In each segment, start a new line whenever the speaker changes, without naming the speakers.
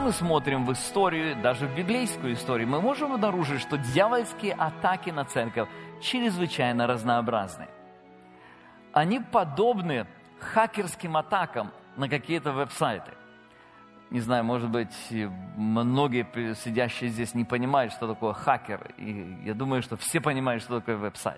мы смотрим в историю, даже в библейскую историю, мы можем обнаружить, что дьявольские атаки на церковь чрезвычайно разнообразны. Они подобны хакерским атакам на какие-то веб-сайты. Не знаю, может быть, многие сидящие здесь не понимают, что такое хакер. И я думаю, что все понимают, что такое веб-сайт.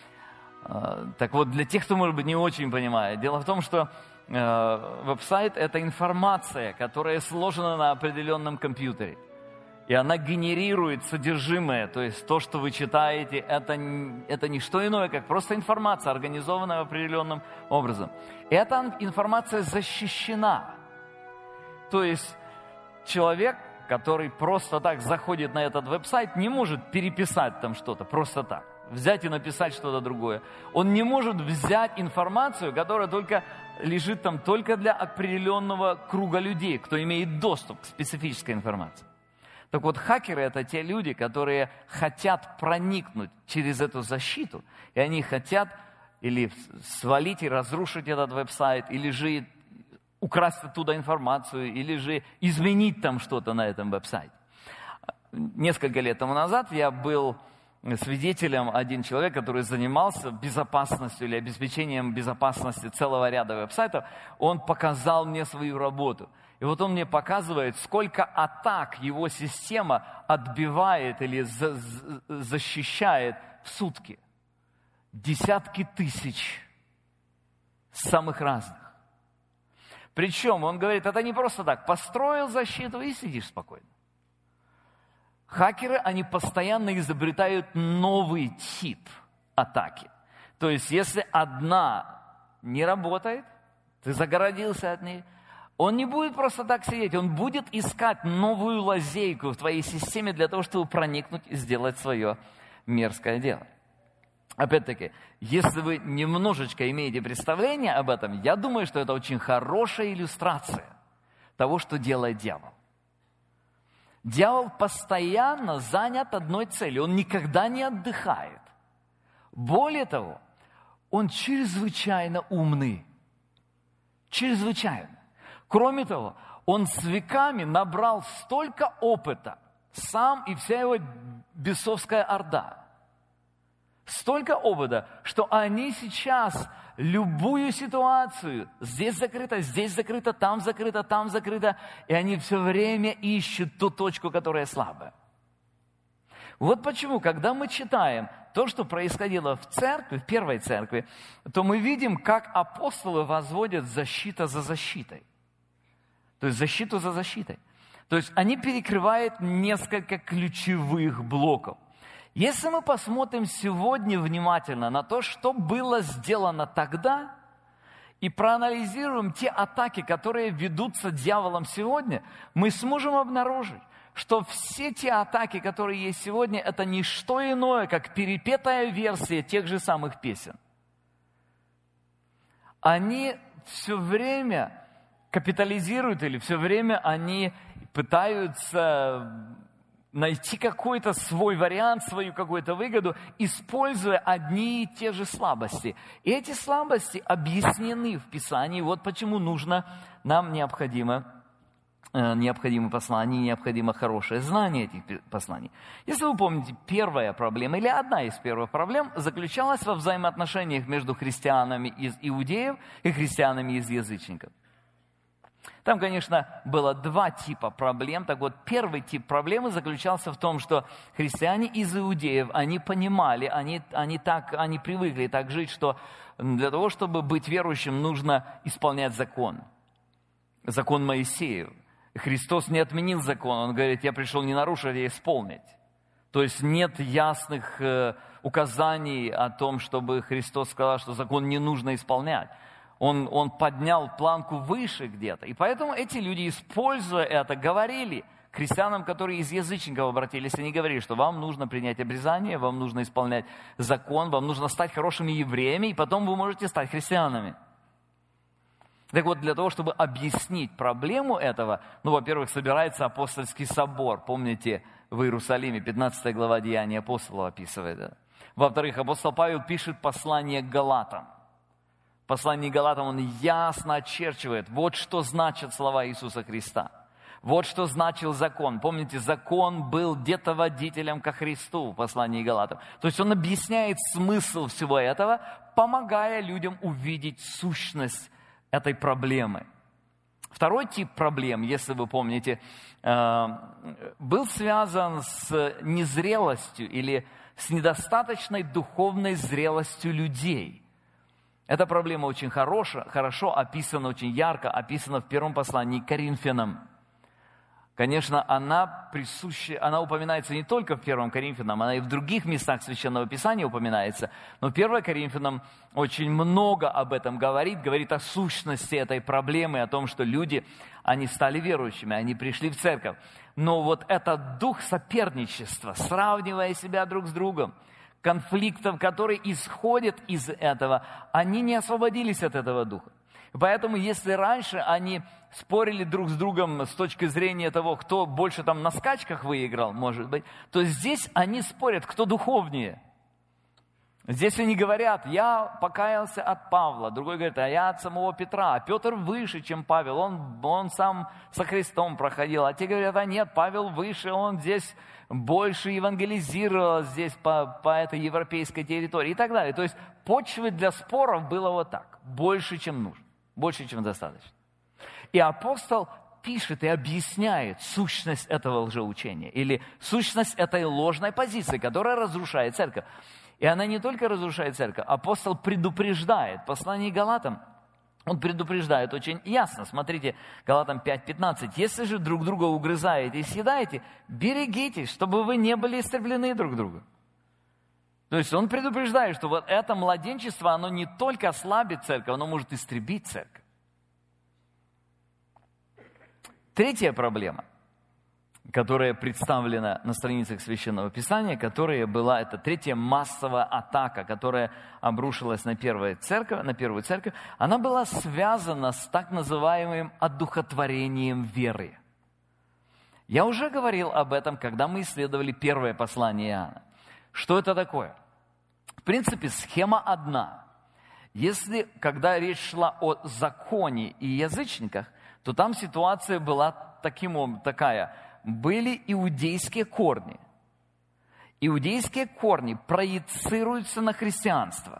Так вот, для тех, кто, может быть, не очень понимает, дело в том, что веб-сайт – это информация, которая сложена на определенном компьютере. И она генерирует содержимое, то есть то, что вы читаете, это не что иное, как просто информация, организованная определенным образом. И эта информация защищена. То есть человек, который просто так заходит на этот веб-сайт, не может переписать там что-то просто так, взять и написать что-то другое. Он не может взять информацию, которая лежит там только для определенного круга людей, кто имеет доступ к специфической информации. Так вот, хакеры – это те люди, которые хотят проникнуть через эту защиту, и они хотят или свалить и разрушить этот веб-сайт, или же украсть оттуда информацию, или же изменить там что-то на этом веб-сайте. Несколько лет тому назад я был свидетелем, один человек, который занимался безопасностью или обеспечением безопасности целого ряда веб-сайтов, он показал мне свою работу. И вот он мне показывает, сколько атак его система отбивает или защищает в сутки. Десятки тысяч самых разных. Причем, он говорит, это не просто так, построил защиту и сидишь спокойно. Хакеры, они постоянно изобретают новый тип атаки. То есть, если одна не работает, ты загородился от ней, он не будет просто так сидеть, он будет искать новую лазейку в твоей системе для того, чтобы проникнуть и сделать свое мерзкое дело. Опять-таки, если вы немножечко имеете представление об этом, я думаю, что это очень хорошая иллюстрация того, что делает дьявол. Дьявол постоянно занят одной целью, он никогда не отдыхает. Более того, он чрезвычайно умный. Чрезвычайно. Кроме того, он с веками набрал столько опыта, сам и вся его бесовская орда. Столько опыта, что они сейчас любую ситуацию, здесь закрыто, там закрыто, и они все время ищут ту точку, которая слабая. Вот почему, когда мы читаем то, что происходило в церкви, в первой церкви, то мы видим, как апостолы возводят защиту за защитой. То есть защиту за защитой. То есть они перекрывают несколько ключевых блоков. Если мы посмотрим сегодня внимательно на то, что было сделано тогда, и проанализируем те атаки, которые ведутся дьяволом сегодня, мы сможем обнаружить, что все те атаки, которые есть сегодня, это не что иное, как перепетая версия тех же самых песен. Они все время капитализируют или все время они пытаются найти какой-то свой вариант, свою какую-то выгоду, используя одни и те же слабости. И эти слабости объяснены в Писании. Вот почему нам необходимо послание, необходимо хорошее знание этих посланий. Если вы помните, первая проблема, или одна из первых проблем, заключалась во взаимоотношениях между христианами из иудеев и христианами из язычников. Там, конечно, было два типа проблем. Так вот, первый тип проблемы заключался в том, что христиане из иудеев, они понимали, они привыкли так жить, что для того, чтобы быть верующим, нужно исполнять закон. Закон Моисеев. Христос не отменил закон, Он говорит, я пришел не нарушить, а исполнить. То есть нет ясных указаний о том, чтобы Христос сказал, что закон не нужно исполнять. Он поднял планку выше где-то. И поэтому эти люди, используя это, говорили христианам, которые из язычников обратились, они говорили, что вам нужно принять обрезание, вам нужно исполнять закон, вам нужно стать хорошими евреями, и потом вы можете стать христианами. Так вот, для того, чтобы объяснить проблему этого, во-первых, собирается апостольский собор. Помните, в Иерусалиме, 15 глава Деяний апостолов описывает это. Во-вторых, апостол Павел пишет послание к Галатам. Послание к Галатам он ясно очерчивает, вот что значат слова Иисуса Христа. Вот что значил закон. Помните, закон был где-то водителем ко Христу в послании Галатам. То есть он объясняет смысл всего этого, помогая людям увидеть сущность этой проблемы. Второй тип проблем, если вы помните, был связан с незрелостью или с недостаточной духовной зрелостью людей. Эта проблема очень хорошо описана, очень ярко описана в первом послании к Коринфянам. Конечно, она упоминается не только в 1 Коринфянам, она и в других местах Священного Писания упоминается. Но 1 Коринфянам очень много об этом говорит о сущности этой проблемы, о том, что люди, они стали верующими, они пришли в церковь. Но вот этот дух соперничества, сравнивая себя друг с другом, конфликтов, которые исходят из этого, они не освободились от этого духа. Поэтому, если раньше они спорили друг с другом с точки зрения того, кто больше там на скачках выиграл, может быть, то здесь они спорят, кто духовнее. Здесь они говорят, я покаялся от Павла, другой говорит, а я от самого Петра, а Петр выше, чем Павел, он сам со Христом проходил, а те говорят, а нет, Павел выше, он здесь больше евангелизировал здесь по этой европейской территории и так далее. То есть почвы для споров было вот так, больше, чем нужно. Больше, чем достаточно. И апостол пишет и объясняет сущность этого лжеучения или сущность этой ложной позиции, которая разрушает церковь. И она не только разрушает церковь, апостол предупреждает. В послании к Галатам он предупреждает очень ясно. Смотрите, Галатам 5:15. «Если же друг друга угрызаете и съедаете, берегитесь, чтобы вы не были истреблены друг другу». То есть он предупреждает, что вот это младенчество, оно не только ослабит церковь, оно может истребить церковь. Третья проблема, которая представлена на страницах Священного Писания, это третья массовая атака, которая обрушилась на первую церковь, она была связана с так называемым одухотворением веры. Я уже говорил об этом, когда мы исследовали первое послание Иоанна. Что это такое? В принципе, схема одна. Когда речь шла о законе и язычниках, то там ситуация была такая. Были иудейские корни. Иудейские корни проецируются на христианство.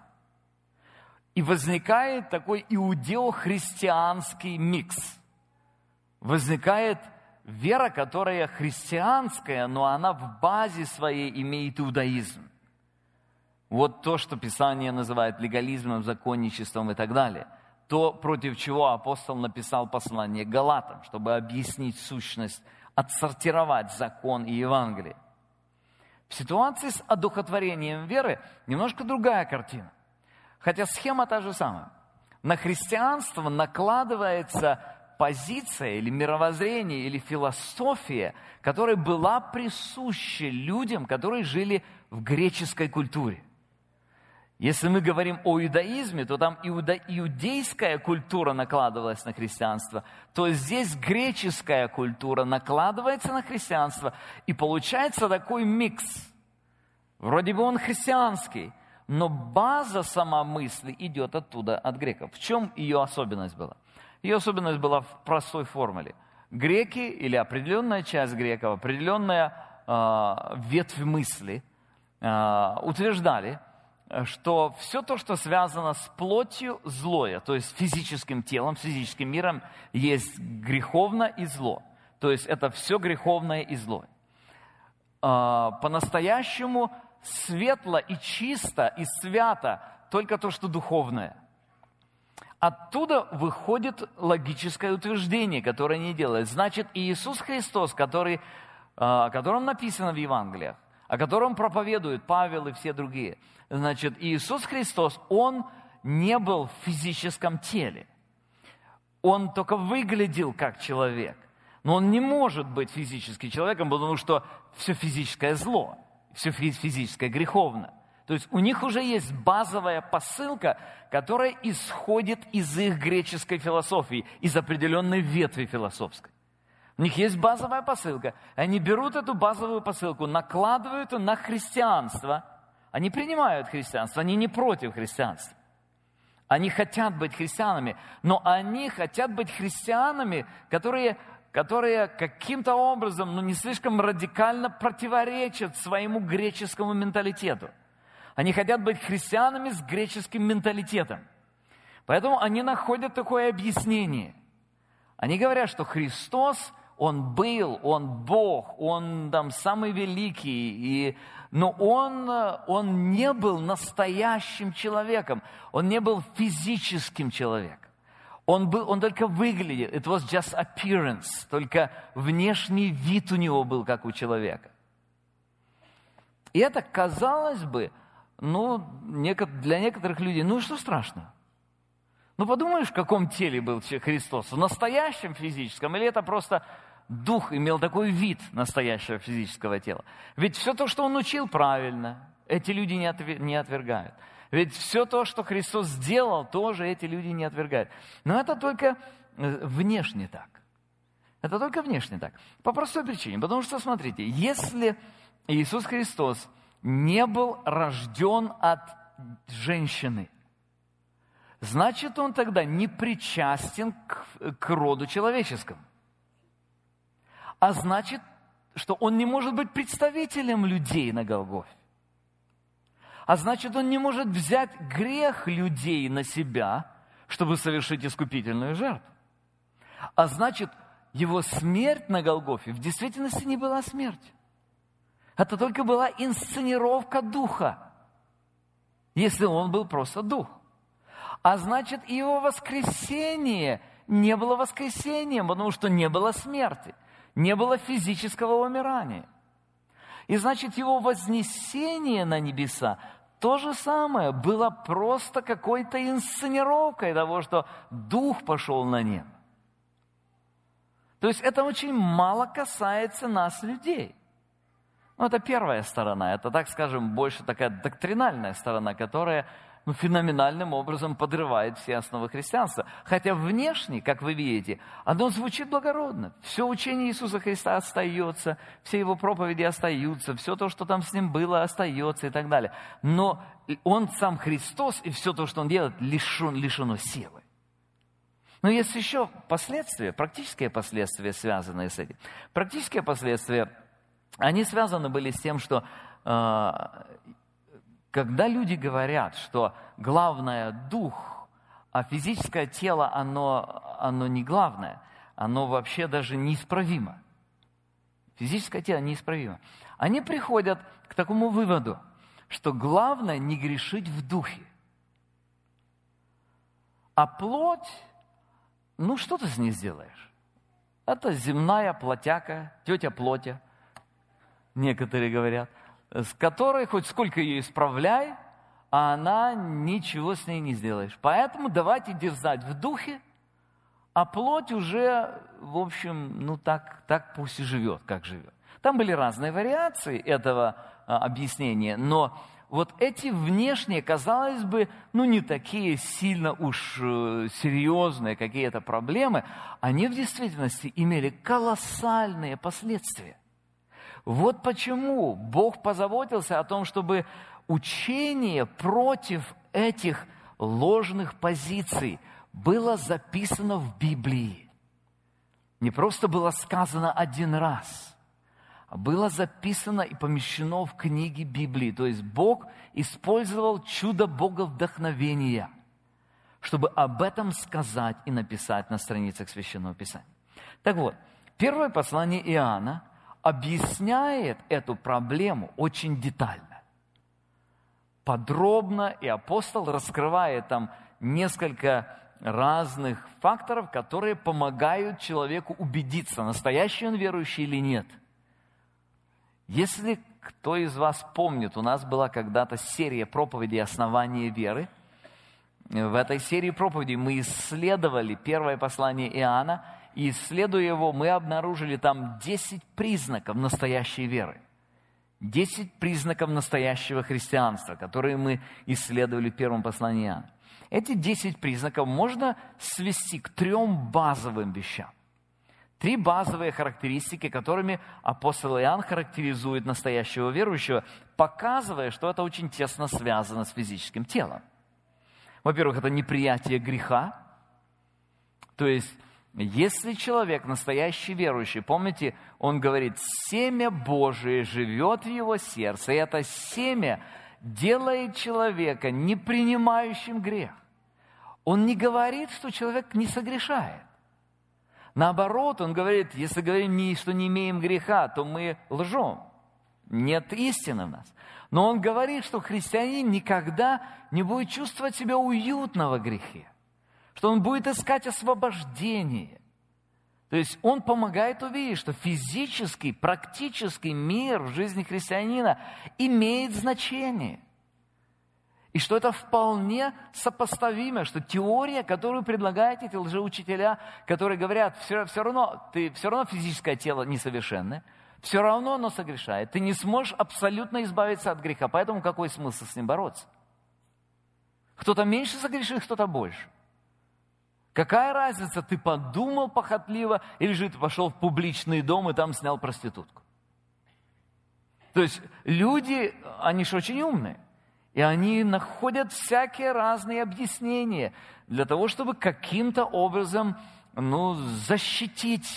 И возникает такой иудео-христианский микс. Возникает вера, которая христианская, но она в базе своей имеет иудаизм. Вот то, что Писание называет легализмом, законничеством и так далее. То, против чего апостол написал послание к Галатам, чтобы объяснить сущность, отсортировать закон и Евангелие. В ситуации с одухотворением веры немножко другая картина. Хотя схема та же самая. На христианство накладывается позиция или мировоззрение, или философия, которая была присуща людям, которые жили в греческой культуре. Если мы говорим о иудаизме, то там иудейская культура накладывалась на христианство, то здесь греческая культура накладывается на христианство, и получается такой микс. Вроде бы он христианский, но база сама мысли идет оттуда, от греков. В чем ее особенность была? Ее особенность была в простой формуле. Греки или определенная часть греков, определенная ветвь мысли утверждали, что все то, что связано с плотью, злое, то есть физическим телом, с физическим миром, есть греховно и зло. То есть это все греховное и злое. По-настоящему светло и чисто и свято только то, что духовное. Оттуда выходит логическое утверждение, которое не делает. Значит, Иисус Христос, о котором написано в Евангелиях, о котором проповедуют Павел и все другие, значит, Иисус Христос, Он не был в физическом теле. Он только выглядел как человек. Но Он не может быть физическим человеком, потому что все физическое зло, все физическое греховно. То есть у них уже есть базовая посылка, которая исходит из их греческой философии, из определенной ветви философской. У них есть базовая посылка. Они берут эту базовую посылку, накладывают ее на христианство. Они принимают христианство, они не против христианства. Они хотят быть христианами, но они хотят быть христианами, которые которые каким-то образом, не слишком радикально противоречат своему греческому менталитету. Они хотят быть христианами с греческим менталитетом. Поэтому они находят такое объяснение. Они говорят, что Христос, Он был, Он Бог, Он там самый великий, но он не был настоящим человеком, Он не был физическим человеком. Он только выглядел, it was just appearance, только внешний вид у него был, как у человека. И это, казалось бы, для некоторых людей, что страшного? Подумаешь, в каком теле был Христос, в настоящем физическом, или это просто дух имел такой вид настоящего физического тела? Ведь все то, что Он учил, правильно, эти люди не отвергают. Ведь все то, что Христос сделал, тоже эти люди не отвергают. Но это только внешне так. Это только внешне так. По простой причине. Потому что, смотрите, если Иисус Христос не был рожден от женщины, значит, Он тогда не причастен к роду человеческому. А значит, что Он не может быть представителем людей на Голгофе. А значит, Он не может взять грех людей на себя, чтобы совершить искупительную жертву. А значит, Его смерть на Голгофе в действительности не была смертью. Это только была инсценировка Духа, если Он был просто Дух. А значит, и Его воскресение не было воскресением, потому что не было смерти, не было физического умирания. И значит, Его вознесение на небеса то же самое было просто какой-то инсценировкой того, что Дух пошел на небо. То есть это очень мало касается нас, людей. Это первая сторона, это, так скажем, больше такая доктринальная сторона, которая феноменальным образом подрывает все основы христианства. Хотя внешне, как вы видите, оно звучит благородно. Все учение Иисуса Христа остается, все Его проповеди остаются, все то, что там с Ним было, остается и так далее. Но Он сам Христос, и все то, что Он делает, лишено силы. Но есть еще последствия, практические последствия, связанные с этим. Практические последствия, они связаны были с тем, что когда люди говорят, что главное дух, а физическое тело, оно не главное, оно вообще даже неисправимо. Физическое тело неисправимо. Они приходят к такому выводу, что главное не грешить в духе. А плоть, что ты с ней сделаешь? Это земная плотяка, тетя плотя, некоторые говорят, с которой хоть сколько ее исправляй, а она ничего с ней не сделаешь. Поэтому давайте дерзать в духе, а плоть уже, в общем, так пусть и живет, как живет. Там были разные вариации этого объяснения, но вот эти внешние, казалось бы, не такие сильно уж серьезные какие-то проблемы, они в действительности имели колоссальные последствия. Вот почему Бог позаботился о том, чтобы учение против этих ложных позиций было записано в Библии. Не просто было сказано один раз, а было записано и помещено в книге Библии. То есть Бог использовал чудо Боговдохновения, чтобы об этом сказать и написать на страницах Священного Писания. Так вот, первое послание Иоанна объясняет эту проблему очень детально, подробно, и апостол раскрывает там несколько разных факторов, которые помогают человеку убедиться, настоящий он верующий или нет. Если кто из вас помнит, у нас была когда-то серия проповедей «Основание веры». В этой серии проповедей мы исследовали первое послание Иоанна, и исследуя его, мы обнаружили там 10 признаков настоящей веры. 10 признаков настоящего христианства, которые мы исследовали в первом послании Иоанна. Эти 10 признаков можно свести к 3 базовым вещам. 3 базовые характеристики, которыми апостол Иоанн характеризует настоящего верующего, показывая, что это очень тесно связано с физическим телом. Во-первых, это неприятие греха, то есть Если человек настоящий верующий, помните, он говорит, семя Божие живет в его сердце, и это семя делает человека не принимающим грех. Он не говорит, что человек не согрешает. Наоборот, он говорит, если говорим, что не имеем греха, то мы лжем. Нет истины в нас. Но он говорит, что христианин никогда не будет чувствовать себя уютно во грехе, что он будет искать освобождение. То есть он помогает увидеть, что физический, практический мир в жизни христианина имеет значение. И что это вполне сопоставимо, что теория, которую предлагают эти лжеучителя, которые говорят, все равно физическое тело несовершенное, все равно оно согрешает. Ты не сможешь абсолютно избавиться от греха, поэтому какой смысл с ним бороться? Кто-то меньше согрешит, кто-то больше. Какая разница, ты подумал похотливо, или же ты пошел в публичный дом и там снял проститутку? То есть люди, они же очень умные. И они находят всякие разные объяснения для того, чтобы каким-то образом защитить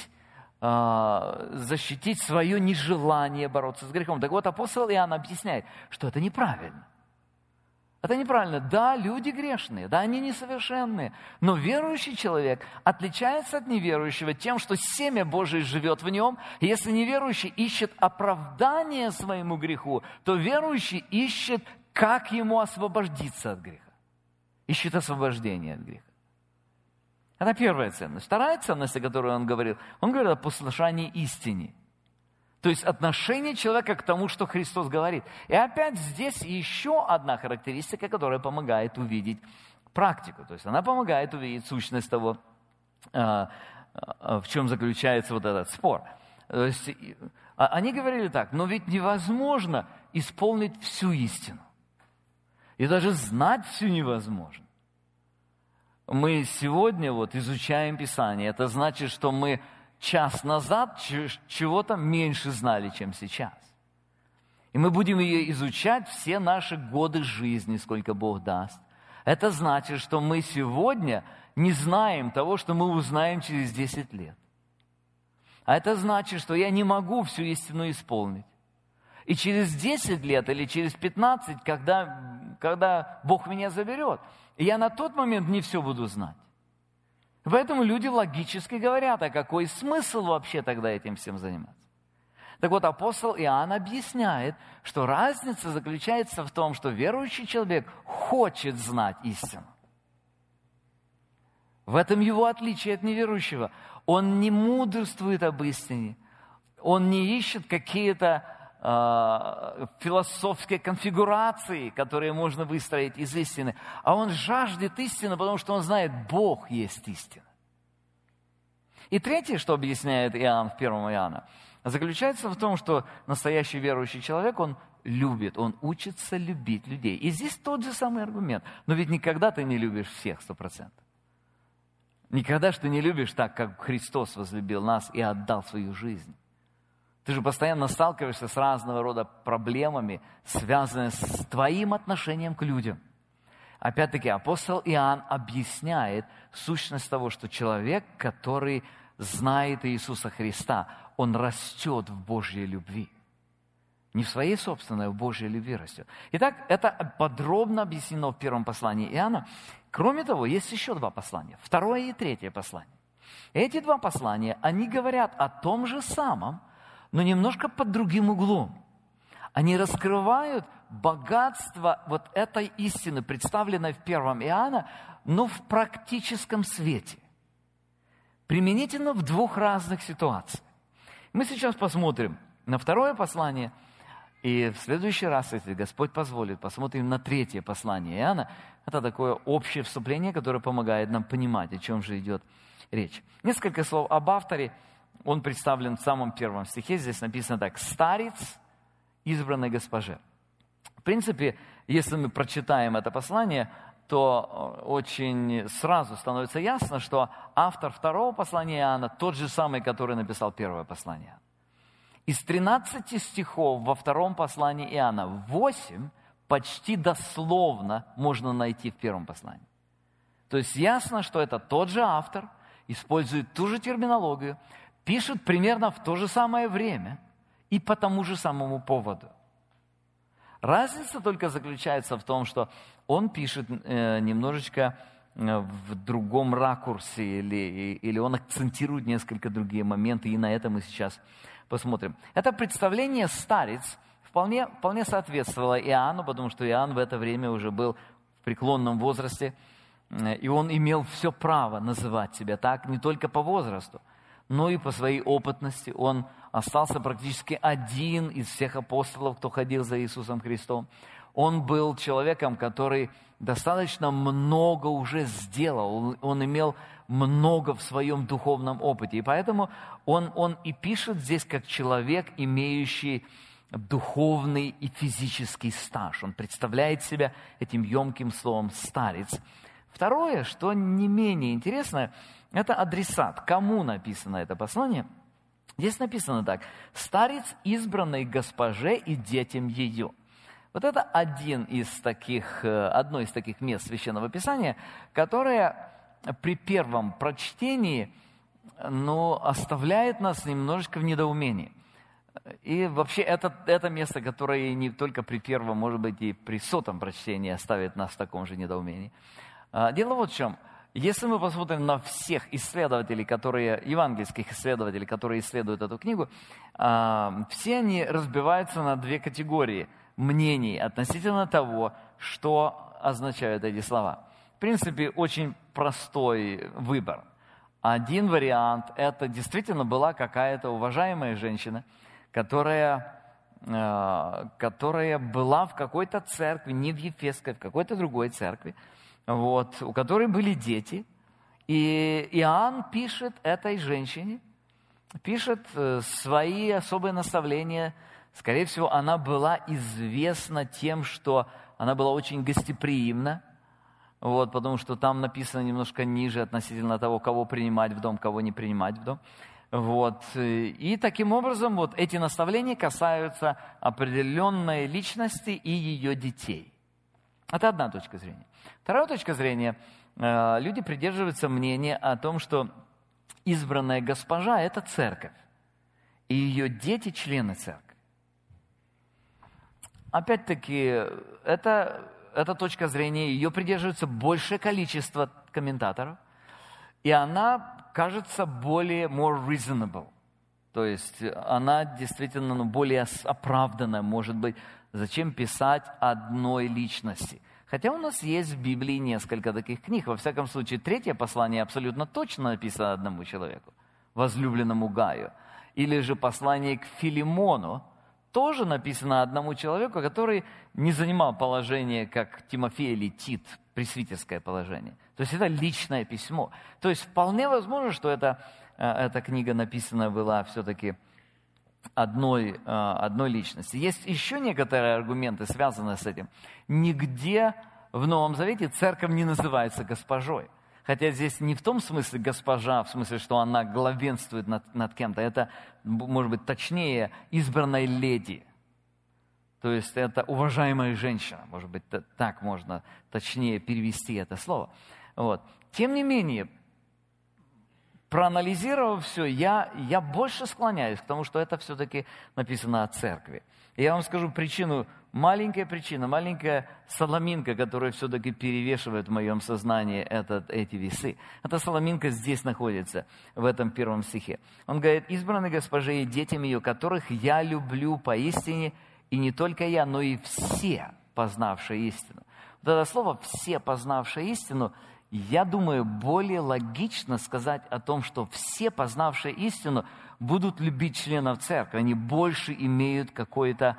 свое нежелание бороться с грехом. Так вот, апостол Иоанн объясняет, что это неправильно. Это неправильно. Да, люди грешные, да, они несовершенные. Но верующий человек отличается от неверующего тем, что семя Божие живет в нем. И если неверующий ищет оправдание своему греху, то верующий ищет, как ему освободиться от греха. Ищет освобождение от греха. Это первая ценность. Вторая ценность, о которой он говорил о послушании истине. То есть отношение человека к тому, что Христос говорит. И опять здесь еще одна характеристика, которая помогает увидеть практику. То есть она помогает увидеть сущность того, в чем заключается вот этот спор. То есть они говорили так, но ведь невозможно исполнить всю истину. И даже знать всю невозможно. Мы сегодня изучаем Писание. Это значит, что мы час назад чего-то меньше знали, чем сейчас. И мы будем ее изучать все наши годы жизни, сколько Бог даст. Это значит, что мы сегодня не знаем того, что мы узнаем через 10 лет. А это значит, что я не могу всю истину исполнить. И через 10 лет или через 15, когда Бог меня заберет, я на тот момент не все буду знать. Поэтому люди логически говорят, а какой смысл вообще тогда этим всем заниматься? Так вот, апостол Иоанн объясняет, что разница заключается в том, что верующий человек хочет знать истину. В этом его отличие от неверующего. Он не мудрствует об истине, он не ищет какие-то философские конфигурации, которые можно выстроить из истины, а он жаждет истины, потому что он знает, Бог есть истина. И третье, что объясняет Иоанн в 1 Иоанна, заключается в том, что настоящий верующий человек, он любит, он учится любить людей. И здесь тот же самый аргумент. Но ведь никогда ты не любишь всех 100%. Никогда же ты не любишь так, как Христос возлюбил нас и отдал свою жизнь. Ты же постоянно сталкиваешься с разного рода проблемами, связанными с твоим отношением к людям. Опять-таки, апостол Иоанн объясняет сущность того, что человек, который знает Иисуса Христа, он растет в Божьей любви. Не в своей собственной, а в Божьей любви растет. Итак, это подробно объяснено в первом послании Иоанна. Кроме того, есть еще два послания, второе и третье послание. Эти два послания, они говорят о том же самом, но немножко под другим углом. Они раскрывают богатство вот этой истины, представленной в 1 Иоанна, но в практическом свете. Применительно в двух разных ситуациях. Мы сейчас посмотрим на второе послание, и в следующий раз, если Господь позволит, посмотрим на третье послание Иоанна. Это такое общее вступление, которое помогает нам понимать, о чем же идет речь. Несколько слов об авторе. Он представлен в самом первом стихе. Здесь написано так: «Старец избранной госпоже». В принципе, если мы прочитаем это послание, то очень сразу становится ясно, что автор второго послания Иоанна тот же самый, который написал первое послание. Из 13 стихов во втором послании Иоанна 8 почти дословно можно найти в первом послании. То есть ясно, что это тот же автор. использует ту же терминологию, пишет примерно в то же самое время и по тому же самому поводу. Разница только заключается в том, что он пишет немножечко в другом ракурсе, или он акцентирует несколько другие моменты, и на это мы сейчас посмотрим. Это представление «старец» вполне соответствовало Иоанну, потому что Иоанн в это время уже был в преклонном возрасте, и он имел все право называть себя так, не только по возрасту, но и по своей опытности. Он остался практически один из всех апостолов, кто ходил за Иисусом Христом. Он был человеком, который достаточно много уже сделал. Он имел много в своем духовном опыте. И поэтому он и пишет здесь как человек, имеющий духовный и физический стаж. Он представляет себя этим емким словом «старец». Второе, что не менее интересно, это адресат. Кому написано это послание? Здесь написано так: «Старец, избранный госпоже и детям ее». Вот это одно из таких мест Священного Писания, которое при первом прочтении оставляет нас немножечко в недоумении. И вообще это место, которое не только при первом, может быть, и при 100-м прочтении оставит нас в таком же недоумении. Дело вот в чем. Если мы посмотрим на всех евангельских исследователей, которые исследуют эту книгу, все они разбиваются на две категории мнений относительно того, что означают эти слова. В принципе, очень простой выбор. Один вариант – это действительно была какая-то уважаемая женщина, которая была в какой-то церкви, не в Ефесской, в какой-то другой церкви, у которой были дети. И Иоанн пишет этой женщине, пишет свои особые наставления. Скорее всего, она была известна тем, что она была очень гостеприимна, потому что там написано немножко ниже относительно того, кого принимать в дом, кого не принимать в дом. И таким образом эти наставления касаются определенной личности и ее детей. Это одна точка зрения. Вторая точка зрения. Люди придерживаются мнения о том, что избранная госпожа – это церковь, и ее дети – члены церкви. Опять-таки, эта точка зрения, ее придерживается большее количество комментаторов, и она кажется more reasonable. То есть она действительно более оправданная, может быть. Зачем писать одной личности? Хотя у нас есть в Библии несколько таких книг. Во всяком случае, 3 послание абсолютно точно написано одному человеку, возлюбленному Гаю. Или же послание к Филимону тоже написано одному человеку, который не занимал положение, как Тимофей или Тит, пресвитерское положение. То есть это личное письмо. То есть вполне возможно, что эта книга написана была все-таки одной личности. Есть еще некоторые аргументы, связанные с этим. Нигде в Новом Завете церковь не называется госпожой. Хотя здесь не в том смысле госпожа, в смысле, что она главенствует над кем-то. Это, может быть, точнее, избранная леди. То есть это уважаемая женщина. Может быть, так можно точнее перевести это слово. Тем не менее, проанализировав все, я больше склоняюсь к тому, что это все-таки написано о церкви. И я вам скажу причина, маленькая соломинка, которая все-таки перевешивает в моем сознании эти весы. Эта соломинка здесь находится, в этом 1 стихе. Он говорит: «Избранной госпоже и детям ее, которых я люблю поистине, и не только я, но и все, познавшие истину». Вот это слово «все, познавшие истину», я думаю, более логично сказать о том, что все, познавшие истину, будут любить членов церкви. Они больше имеют какое-то...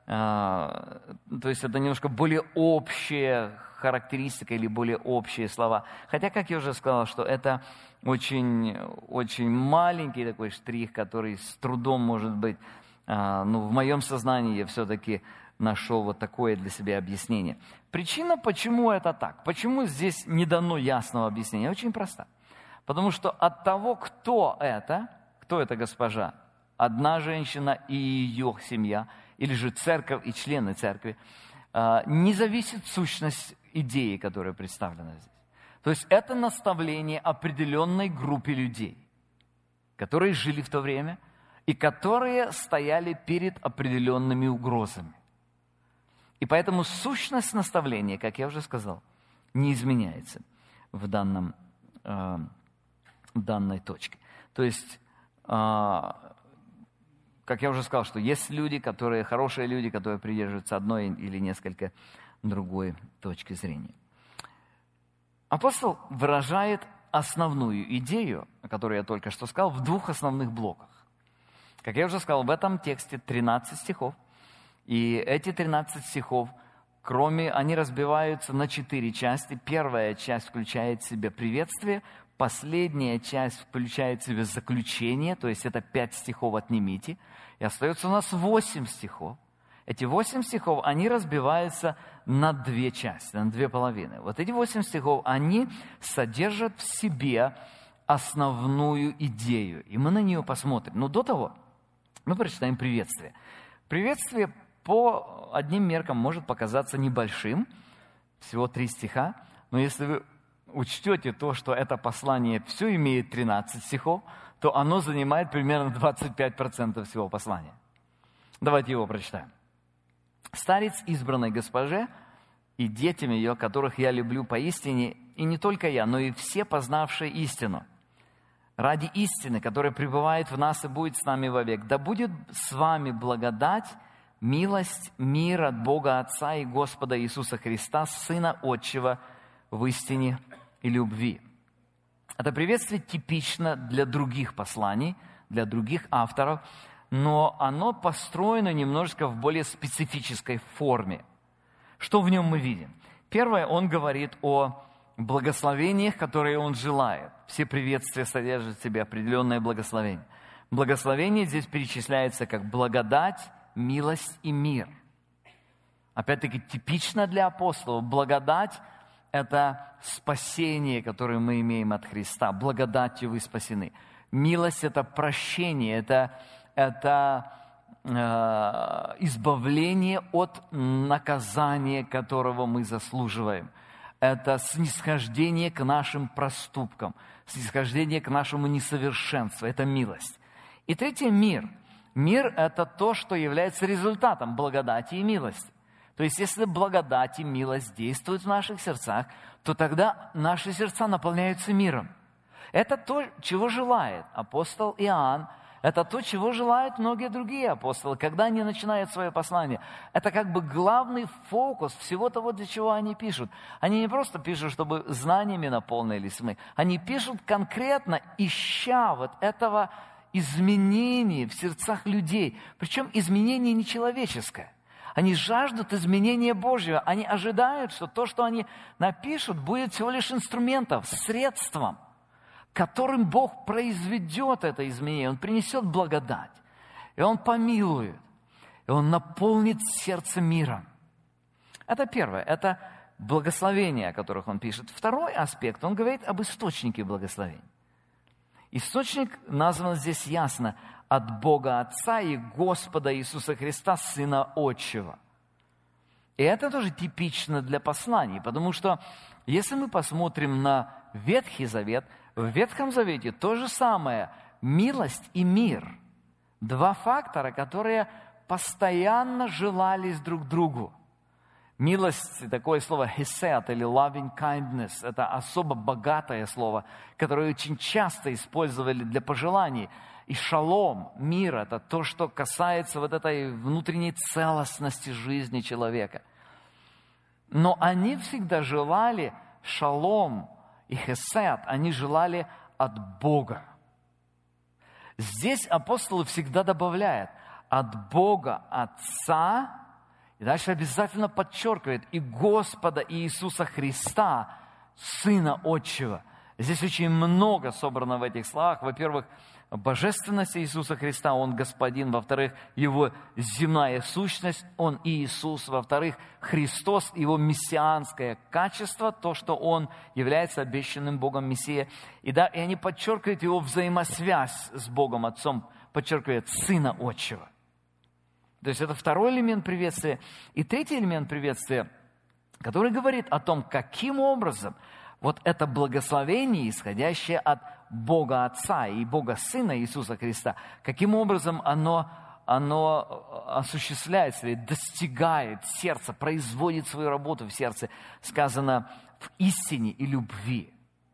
то есть это немножко более общая характеристика или более общие слова. Хотя, как я уже сказал, что это очень, очень маленький такой штрих, который с трудом может быть... в моем сознании я все-таки нашел такое для себя объяснение. Причина, почему это так, почему здесь не дано ясного объяснения, очень проста. Потому что от того, кто эта госпожа, одна женщина и ее семья, или же церковь и члены церкви, не зависит сущность идеи, которая представлена здесь. То есть это наставление определенной группе людей, которые жили в то время и которые стояли перед определенными угрозами. И поэтому сущность наставления, как я уже сказал, не изменяется в данной точке. То есть, как я уже сказал, что есть люди, которые хорошие люди, которые придерживаются одной или несколько другой точки зрения. Апостол выражает основную идею, о которой я только что сказал, в двух основных блоках. Как я уже сказал, в этом тексте 13 стихов. И эти 13 стихов, они разбиваются на 4 части. Первая часть включает в себя приветствие, последняя часть включает в себя заключение, то есть это 5 стихов «отнимите». И остается у нас 8 стихов. Эти 8 стихов, они разбиваются на 2 части, на 2 половины. Вот эти 8 стихов, они содержат в себе основную идею. И мы на нее посмотрим. Но до того мы прочитаем приветствие. Приветствие по одним меркам может показаться небольшим, всего 3 стиха. Но если вы учтете то, что это послание все имеет 13 стихов, то оно занимает примерно 25% всего послания. Давайте его прочитаем. «Старец избранной госпоже и детям ее, которых я люблю поистине, и не только я, но и все, познавшие истину, ради истины, которая пребывает в нас и будет с нами вовек, да будет с вами благодать, милость, мир от Бога Отца и Господа Иисуса Христа, Сына Отчего, в истине и любви». Это приветствие типично для других посланий, для других авторов, но оно построено немножко в более специфической форме. Что в нем мы видим? Первое, он говорит о благословениях, которые он желает. Все приветствия содержат в себе определенное благословение. Благословение здесь перечисляется как благодать, милость и мир. Опять-таки, типично для апостолов. Благодать – это спасение, которое мы имеем от Христа. Благодатью вы спасены. Милость – это прощение, это избавление от наказания, которого мы заслуживаем. Это снисхождение к нашим проступкам, снисхождение к нашему несовершенству. Это милость. И третье – мир. Мир – это то, что является результатом благодати и милости. То есть, если благодать и милость действуют в наших сердцах, то тогда наши сердца наполняются миром. Это то, чего желает апостол Иоанн. Это то, чего желают многие другие апостолы, когда они начинают свое послание. Это как бы главный фокус всего того, для чего они пишут. Они не просто пишут, чтобы знаниями наполнились мы. Они пишут конкретно, ища вот этого изменения в сердцах людей. Причем изменение не человеческое. Они жаждут изменения Божьего. Они ожидают, что то, что они напишут, будет всего лишь инструментом, средством, которым Бог произведет это изменение. Он принесет благодать, и Он помилует, и Он наполнит сердце миром. Это первое, это благословения, о которых Он пишет. Второй аспект, он говорит об источнике благословений. Источник назван здесь ясно: от Бога Отца и Господа Иисуса Христа, Сына Отчего. И это тоже типично для посланий, потому что если мы посмотрим на Ветхий Завет, в Ветхом Завете то же самое – милость и мир. 2 фактора, которые постоянно желались друг другу. Милость, такое слово «хесед» или «loving kindness» – это особо богатое слово, которое очень часто использовали для пожеланий. И шалом, мир – это то, что касается вот этой внутренней целостности жизни человека. Но они всегда желали шалом и хесед, они желали от Бога. Здесь апостолы всегда добавляют от Бога Отца, и дальше обязательно подчеркивает, и Господа Иисуса Христа, Сына Отчего. Здесь очень много собрано в этих словах. Во-первых, божественность Иисуса Христа, Он Господин. Во-вторых, Его земная сущность, Он Иисус. Во-вторых, Христос, Его мессианское качество, то, что Он является обещанным Богом Мессия. И они подчеркивают Его взаимосвязь с Богом Отцом, подчеркивают Сына Отчего. То есть это второй элемент приветствия. И третий элемент приветствия, который говорит о том, каким образом Вот это благословение, исходящее от Бога Отца и Бога Сына Иисуса Христа, каким образом оно осуществляется или достигает сердца, производит свою работу в сердце, сказано в истине и любви.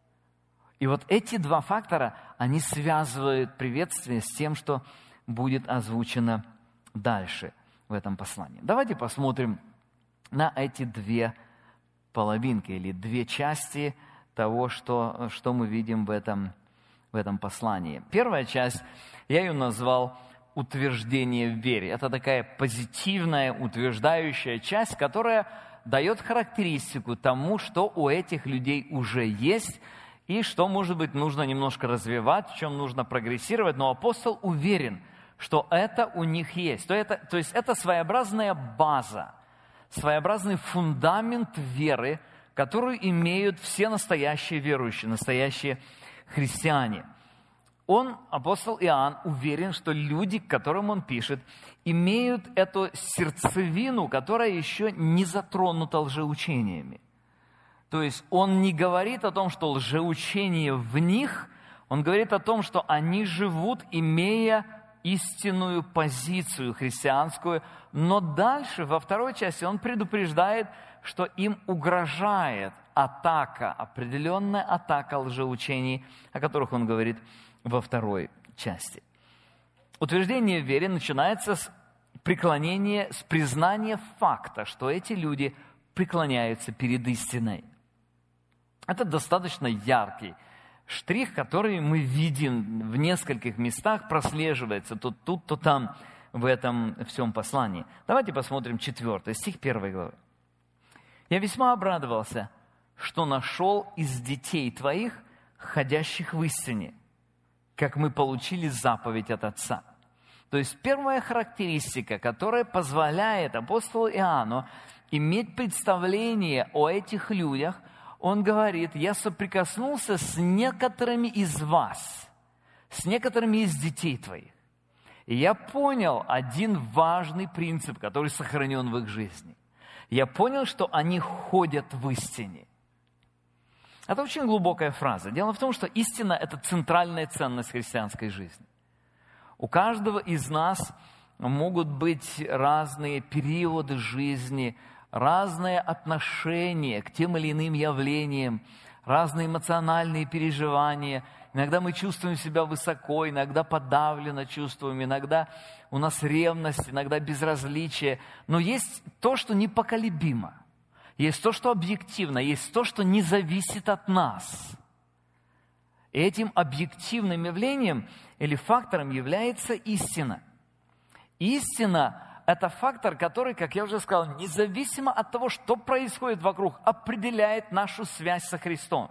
И вот эти два фактора, они связывают приветствие с тем, что будет озвучено дальше в этом послании. Давайте посмотрим на эти две половинки или две части того, что мы видим в этом послании. Первая часть, я ее назвал утверждение в вере. Это такая позитивная, утверждающая часть, которая дает характеристику тому, что у этих людей уже есть, и что, может быть, нужно немножко развивать, в чем нужно прогрессировать. Но апостол уверен, что это у них есть. То есть это своеобразная база, своеобразный фундамент веры, которую имеют все настоящие верующие, настоящие христиане. Апостол Иоанн, уверен, что люди, к которым он пишет, имеют эту сердцевину, которая еще не затронута лжеучениями. То есть он не говорит о том, что лжеучение в них, он говорит о том, что они живут, имея истинную позицию христианскую, но дальше, во второй части, он предупреждает, что им угрожает атака, определенная атака лжеучений, о которых он говорит во второй части. Утверждение в вере начинается с признания факта, что эти люди преклоняются перед истиной. Это достаточно яркий штрих, который мы видим в нескольких местах, прослеживается то тут, то там в этом всем послании. Давайте посмотрим 4 стих 1 главы. «Я весьма обрадовался, что нашел из детей твоих, ходящих в истине, как мы получили заповедь от Отца». То есть первая характеристика, которая позволяет апостолу Иоанну иметь представление о этих людях, он говорит: «Я соприкоснулся с некоторыми из вас, с некоторыми из детей твоих. И я понял один важный принцип, который сохранен в их жизни. Я понял, что они ходят в истине». Это очень глубокая фраза. Дело в том, что истина – это центральная ценность христианской жизни. У каждого из нас могут быть разные периоды жизни, разное отношение к тем или иным явлениям, разные эмоциональные переживания. Иногда мы чувствуем себя высоко, иногда подавленно чувствуем, иногда у нас ревность, иногда безразличие. Но есть то, что непоколебимо. Есть то, что объективно, есть то, что не зависит от нас. И этим объективным явлением или фактором является истина. Истина – это фактор, который, как я уже сказал, независимо от того, что происходит вокруг, определяет нашу связь со Христом.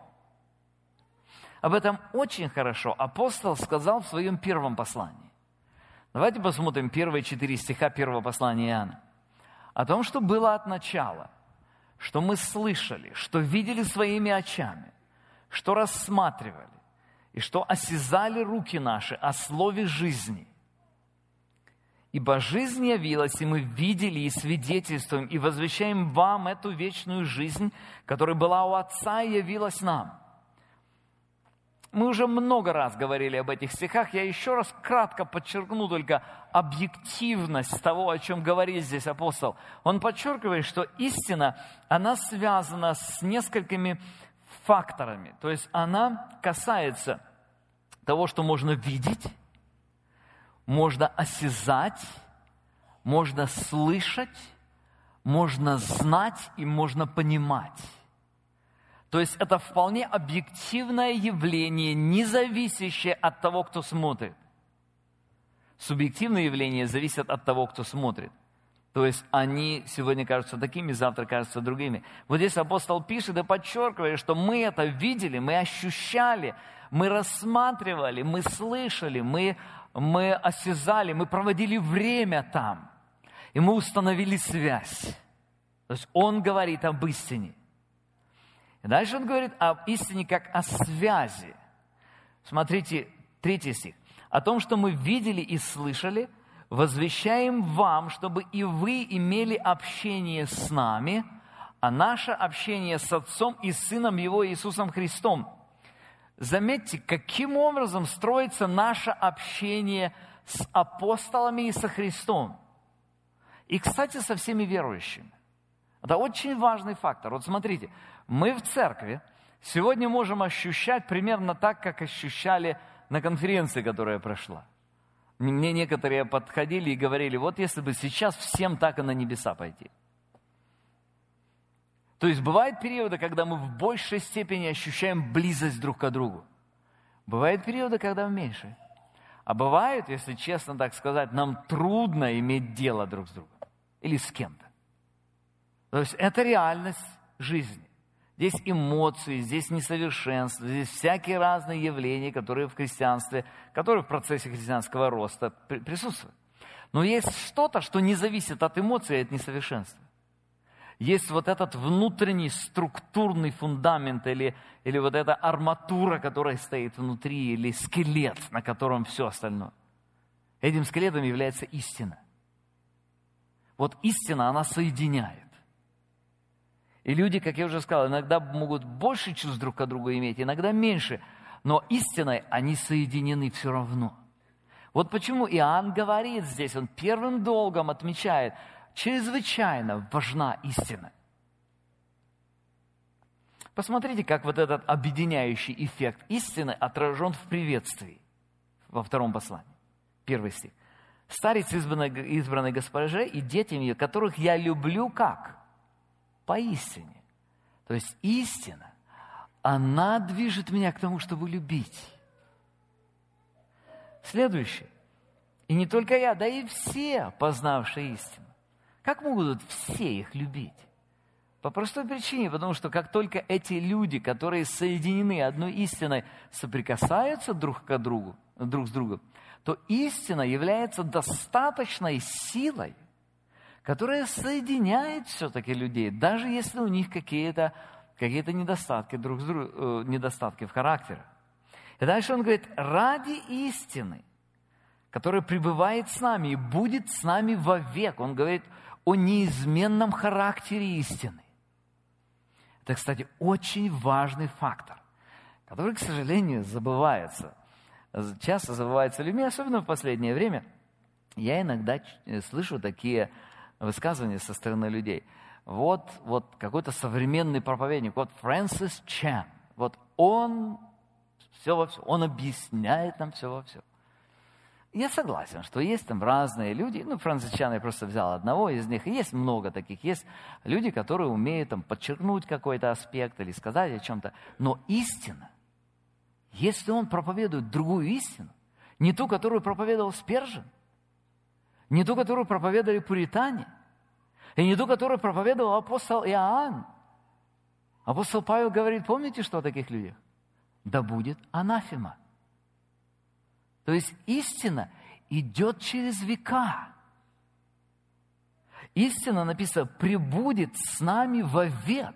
Об этом очень хорошо апостол сказал в своем первом послании. Давайте посмотрим первые 4 стиха первого послания Иоанна. О том, что было от начала, что мы слышали, что видели своими очами, что рассматривали, и что осязали руки наши о слове жизни. Ибо жизнь явилась, и мы видели и свидетельствуем, и возвещаем вам эту вечную жизнь, которая была у Отца и явилась нам. Мы уже много раз говорили об этих стихах. Я еще раз кратко подчеркну только объективность того, о чем говорит здесь апостол. Он подчеркивает, что истина, она связана с несколькими факторами. То есть она касается того, что можно видеть, можно осязать, можно слышать, можно знать и можно понимать. То есть это вполне объективное явление, не зависящее от того, кто смотрит. Субъективные явления зависят от того, кто смотрит. То есть они сегодня кажутся такими, завтра кажутся другими. Вот здесь апостол пишет и подчеркивает, что мы это видели, мы ощущали, мы рассматривали, мы слышали, мы осязали, мы проводили время там. И мы установили связь. То есть он говорит об истине. И дальше он говорит об истине как о связи. Смотрите, 3 стих. «О том, что мы видели и слышали, возвещаем вам, чтобы и вы имели общение с нами, а наше общение с Отцом и Сыном Его Иисусом Христом. Заметьте, каким образом строится наше общение с апостолами и со Христом. И, кстати, со всеми верующими. Это очень важный фактор. Вот смотрите, мы в церкви сегодня можем ощущать примерно так, как ощущали на конференции, которая прошла. Мне некоторые подходили и говорили, вот если бы сейчас всем так и на небеса пойти. То есть бывают периоды, когда мы в большей степени ощущаем близость друг к другу. Бывают периоды, когда в меньшей. А бывает, если честно так сказать, нам трудно иметь дело друг с другом или с кем-то. То есть это реальность жизни. Здесь эмоции, здесь несовершенство, здесь всякие разные явления, которые в христианстве, которые в процессе христианского роста присутствуют. Но есть что-то, что не зависит от эмоций и от несовершенства. Есть вот этот внутренний структурный фундамент или вот эта арматура, которая стоит внутри, или скелет, на котором все остальное. Этим скелетом является истина. Вот истина, она соединяет. И люди, как я уже сказал, иногда могут больше чувств друг к другу иметь, иногда меньше. Но истиной они соединены все равно. Вот почему Иоанн говорит здесь, он первым долгом отмечает, чрезвычайно важна истина. Посмотрите, как вот этот объединяющий эффект истины отражен в приветствии во втором послании. 1 стих. «Старец, избранной госпоже, и детям ее, которых я люблю как? Поистине». То есть истина, она движет меня к тому, чтобы любить. Следующее. «И не только я, да и все, познавшие истину». Как могут все их любить? По простой причине, потому что как только эти люди, которые соединены одной истиной, соприкасаются друг с другом, то истина является достаточной силой, которая соединяет все-таки людей, даже если у них какие-то недостатки, недостатки в характере. И дальше он говорит, ради истины, которая пребывает с нами и будет с нами вовек. Он говорит о неизменном характере истины. Это, кстати, очень важный фактор, который, к сожалению, забывается. Часто забывается людьми, особенно в последнее время. Я иногда слышу такие высказывания со стороны людей. Вот какой-то современный проповедник, вот Фрэнсис Чан, вот он все во все, он объясняет нам все во все. Я согласен, что есть там разные люди. Фрэнсис Чан я просто взял одного из них. И есть много таких. Есть люди, которые умеют там подчеркнуть какой-то аспект или сказать о чем-то. Но истина, если он проповедует другую истину, не ту, которую проповедовал Спержен, не ту, которую проповедовали пуритане, и не ту, которую проповедовал апостол Иоанн. Апостол Павел говорит, помните, что о таких людях? Да будет анафема. То есть истина идет через века. Истина, написано, пребудет с нами вовек.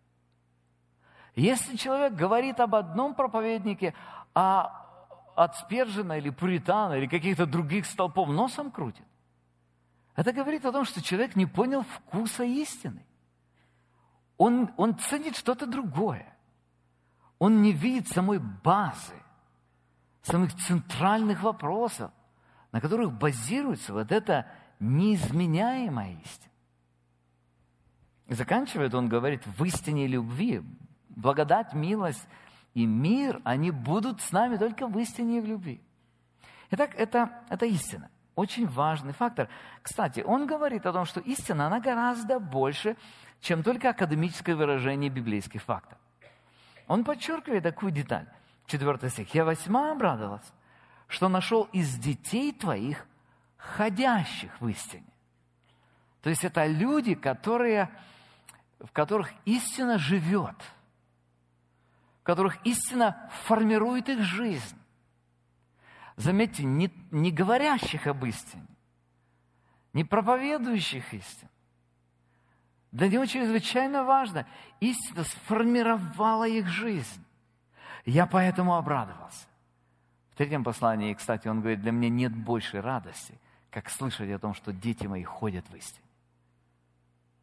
Если человек говорит об одном проповеднике, а от Спержена или пуритана, или каких-то других столпов носом крутит, это говорит о том, что человек не понял вкуса истины. Он ценит что-то другое. Он не видит самой базы, самых центральных вопросов, на которых базируется вот эта неизменяемая истина. И заканчивает он, говорит, в истине любви, благодать, милость и мир, они будут с нами только в истине и в любви. Итак, это истина. Очень важный фактор. Кстати, он говорит о том, что истина, она гораздо больше, чем только академическое выражение библейских фактов. Он подчеркивает такую деталь. 4 стих. «Я весьма обрадовался, что нашел из детей твоих ходящих в истине». То есть это люди, в которых истина живет, в которых истина формирует их жизнь. Заметьте, не говорящих об истине, не проповедующих истину. Для него чрезвычайно важно. Истина сформировала их жизнь. Я поэтому обрадовался. В 3 послании, кстати, он говорит, для меня нет большей радости, как слышать о том, что дети мои ходят в истине.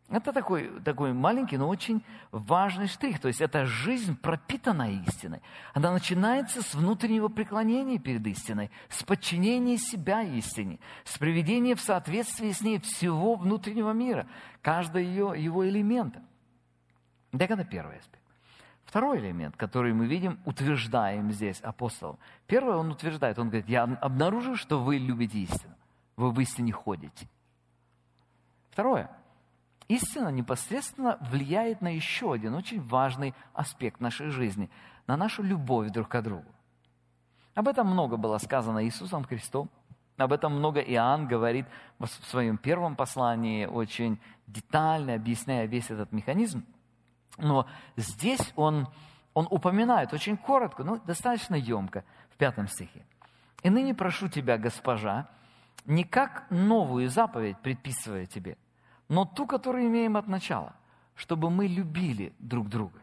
Это такой маленький, но очень важный штрих. То есть эта жизнь пропитана истиной. Она начинается с внутреннего преклонения перед истиной, с подчинения себя истине, с приведения в соответствие с ней всего внутреннего мира, каждого его элемента. Так это первый аспект. Второй элемент, который мы видим, утверждаем здесь апостолом. Первый он утверждает, он говорит: я обнаружил, что вы любите истину, вы в истине ходите. Второе. Истина непосредственно влияет на еще один очень важный аспект нашей жизни, на нашу любовь друг к другу. Об этом много было сказано Иисусом Христом, об этом много Иоанн говорит в своем первом послании, очень детально объясняя весь этот механизм. Но здесь он упоминает очень коротко, но достаточно емко, в 5 стихе. «И ныне прошу тебя, госпожа, не как новую заповедь предписывая тебе, но ту, которую имеем от начала, чтобы мы любили друг друга».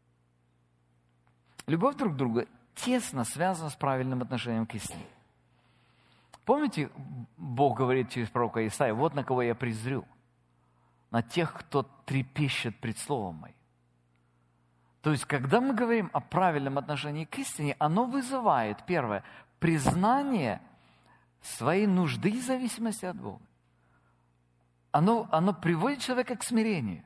Любовь друг к другу тесно связана с правильным отношением к истине. Помните, Бог говорит через пророка Исаию: «Вот на кого я презрю, на тех, кто трепещет пред словом моим». То есть, когда мы говорим о правильном отношении к истине, оно вызывает, первое, признание своей нужды и зависимости от Бога. Оно приводит человека к смирению.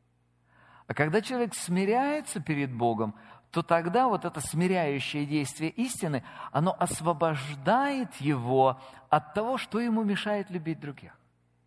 А когда человек смиряется перед Богом, то тогда вот это смиряющее действие истины, оно освобождает его от того, что ему мешает любить других.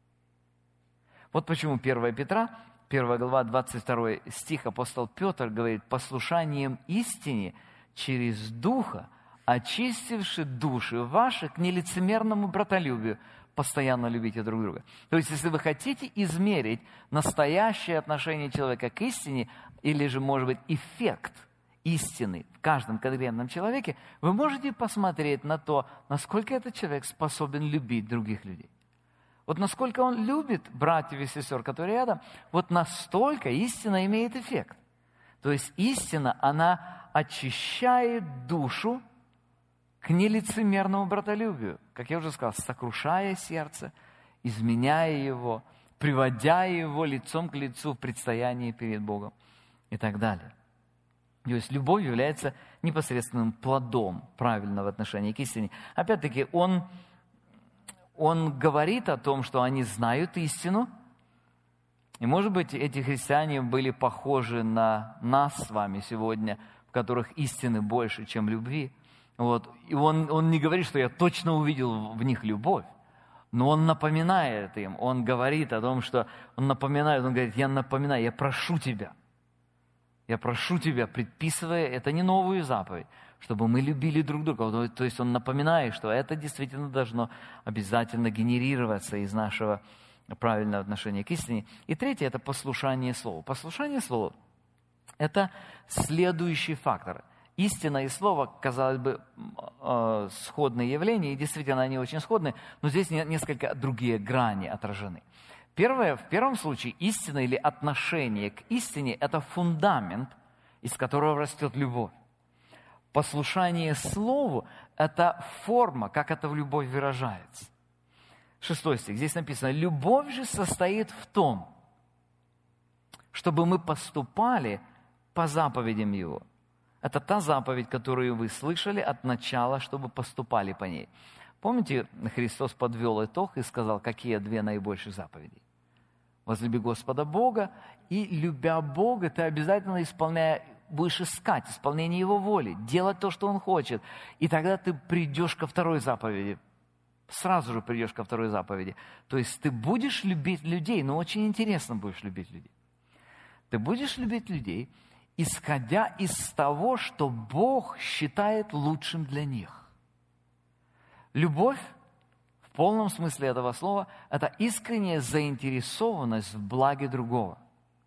Вот почему 1 Петра, 1 глава, 22 стих, апостол Петр говорит: «Послушанием истине через Духа, очистивши души ваши к нелицемерному братолюбию, постоянно любите друг друга». То есть, если вы хотите измерить настоящее отношение человека к истине, или же, может быть, эффект истины в каждом конкретном человеке, вы можете посмотреть на то, насколько этот человек способен любить других людей. Вот насколько он любит братьев и сестер, которые рядом, вот настолько истина имеет эффект. То есть истина, она очищает душу к нелицемерному братолюбию, как я уже сказал, сокрушая сердце, изменяя его, приводя его лицом к лицу в предстоянии перед Богом и так далее. То есть любовь является непосредственным плодом правильного отношения к истине. Опять-таки, он говорит о том, что они знают истину, и, может быть, эти христиане были похожи на нас с вами сегодня, в которых истины больше, чем любви. Вот. И он не говорит, что я точно увидел в них любовь, но он напоминает им, он говорит о том, что он говорит: я напоминаю, я прошу тебя, предписывая, это не новую заповедь, чтобы мы любили друг друга. То есть он напоминает, что это действительно должно обязательно генерироваться из нашего правильного отношения к истине. И третье – это послушание Слову. Послушание Слову – это следующий фактор. Истина и Слово, казалось бы, сходные явления, и действительно они очень сходны, но здесь несколько другие грани отражены. В первом случае истина или отношение к истине – это фундамент, из которого растет любовь. Послушание Слову – это форма, как это в любовь выражается. 6 стих, здесь написано: «Любовь же состоит в том, чтобы мы поступали по заповедям Его». Это та заповедь, которую вы слышали от начала, чтобы поступали по ней. Помните, Христос подвел итог и сказал, какие 2 наибольшие заповеди? Возлюби Господа Бога, и, любя Бога, ты обязательно будешь искать исполнение Его воли, делать то, что Он хочет. И тогда ты придешь ко 2 заповеди. Сразу же придешь ко 2 заповеди. То есть ты будешь любить людей, но очень интересно будешь любить людей. Ты будешь любить людей, исходя из того, что Бог считает лучшим для них. Любовь, в полном смысле этого слова, это искренняя заинтересованность в благе другого.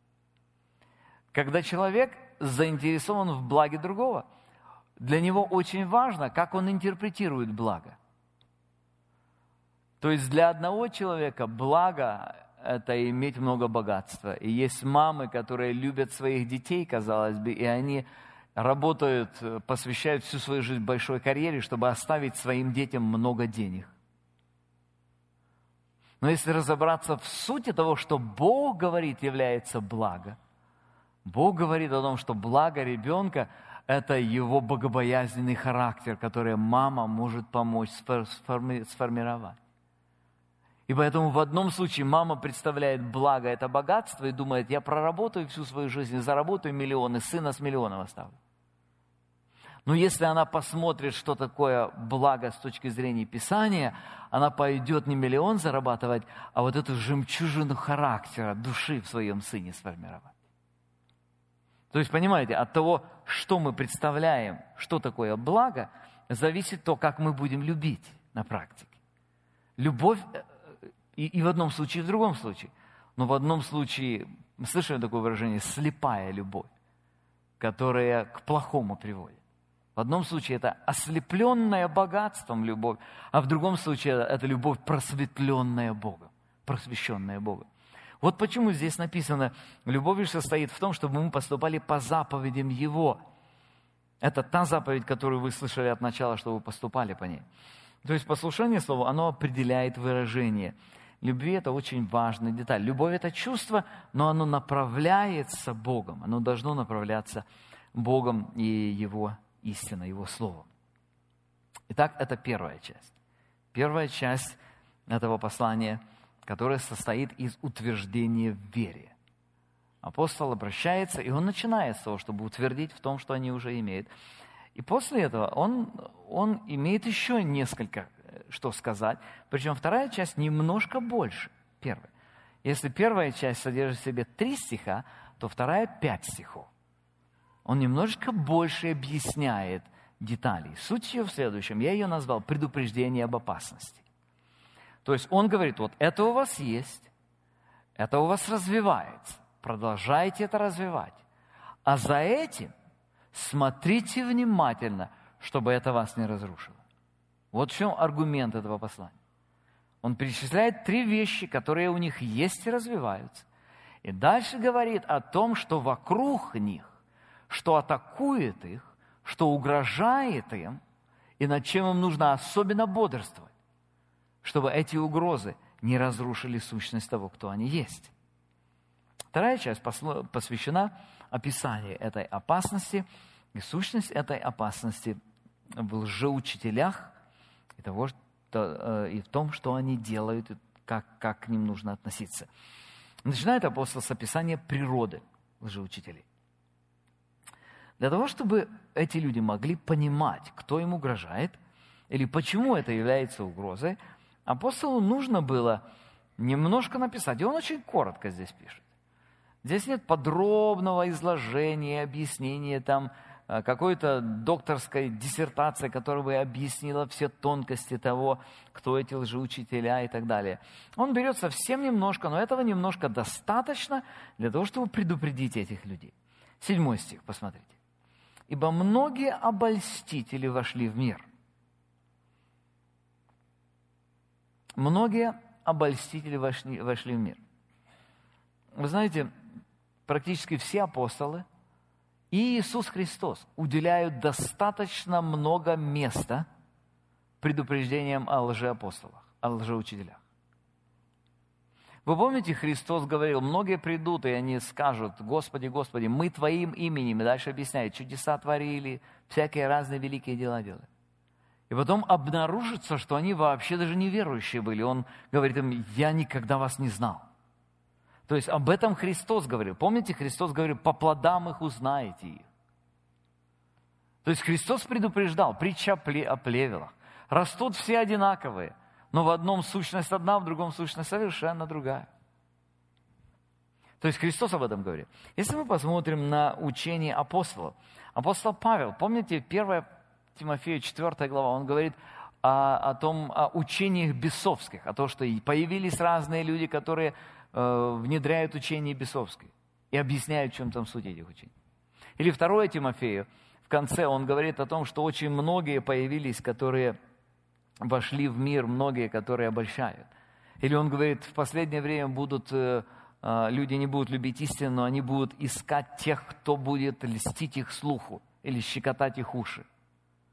Когда человек заинтересован в благе другого, для него очень важно, как он интерпретирует благо. То есть для одного человека благо – это иметь много богатства. И есть мамы, которые любят своих детей, казалось бы, и они работают, посвящают всю свою жизнь большой карьере, чтобы оставить своим детям много денег. Но если разобраться в сути того, что Бог говорит, является благо, Бог говорит о том, что благо ребенка – это его богобоязненный характер, который мама может помочь сформировать. И поэтому в одном случае мама представляет благо, это богатство, и думает, я проработаю всю свою жизнь, заработаю миллионы, сына с миллионом оставлю. Но если она посмотрит, что такое благо с точки зрения Писания, она пойдет не миллион зарабатывать, а вот эту жемчужину характера, души в своем сыне сформировать. То есть, понимаете, от того, что мы представляем, что такое благо, зависит то, как мы будем любить на практике. Любовь и в одном случае, и в другом случае. Но в одном случае, мы слышали такое выражение, слепая любовь, которая к плохому приводит. В одном случае это ослепленная богатством любовь, а в другом случае это любовь, просветленная Богом, просвещенная Богом. Вот почему здесь написано, любовь лишь состоит в том, чтобы мы поступали по заповедям Его. Это та заповедь, которую вы слышали от начала, что вы поступали по ней. То есть послушание слова, оно определяет выражение. Любви – это очень важная деталь. Любовь – это чувство, но оно направляется Богом. Оно должно направляться Богом и Его истиной, Его Словом. Итак, это первая часть. Первая часть этого послания, которое состоит из утверждения в вере. Апостол обращается, и он начинает с того, чтобы утвердить в том, что они уже имеют. И после этого он имеет еще несколько, что сказать. Причем вторая часть немножко больше первой. Если первая часть содержит в себе 3 стиха, то вторая 5 стихов. Он немножечко больше объясняет детали. Суть ее в следующем. Я ее назвал «предупреждение об опасности». То есть он говорит, вот это у вас есть, это у вас развивается, продолжайте это развивать. А за этим смотрите внимательно, чтобы это вас не разрушило. Вот в чем аргумент этого послания. Он перечисляет 3 вещи, которые у них есть и развиваются. И дальше говорит о том, что вокруг них, что атакует их, что угрожает им, и над чем им нужно особенно бодрствовать, чтобы эти угрозы не разрушили сущность того, кто они есть. Вторая часть посвящена описанию этой опасности, и сущность этой опасности в лжеучителях и в том, что они делают, и как к ним нужно относиться. Начинает апостол с описания природы лжеучителей. Для того, чтобы эти люди могли понимать, кто им угрожает, или почему это является угрозой, апостолу нужно было немножко написать. И он очень коротко здесь пишет. Здесь нет подробного изложения, объяснения, там, какой-то докторской диссертации, которая бы объяснила все тонкости того, кто эти лжеучителя и так далее. Он берет совсем немножко, но этого немножко достаточно для того, чтобы предупредить этих людей. 7 стих, посмотрите. «Ибо многие обольстители вошли в мир». Многие обольстители вошли в мир. Вы знаете, практически все апостолы и Иисус Христос уделяют достаточно много места предупреждениям о лжеапостолах, о лжеучителях. Вы помните, Христос говорил, многие придут, и они скажут, Господи, Господи, мы Твоим именем, и дальше объясняет, чудеса творили, всякие разные великие дела делали. И потом обнаружится, что они вообще даже неверующие были. Он говорит им, я никогда вас не знал. То есть об этом Христос говорил. Помните, Христос говорил, по плодам их узнаете их. То есть Христос предупреждал, притча о плевелах. Растут все одинаковые, но в одном сущность одна, в другом сущность совершенно другая. То есть Христос об этом говорит. Если мы посмотрим на учение апостолов. Апостол Павел, помните, 1 Тимофею 4 глава, он говорит о учениях бесовских, о том, что появились разные люди, которые внедряют учение бесовское и объясняют, в чем там суть этих учений. Или 2 Тимофею, в конце он говорит о том, что очень многие появились, которые вошли в мир, многие, которые обольщают. Или он говорит, в последнее время люди не будут любить истину, но они будут искать тех, кто будет льстить их слуху или щекотать их уши.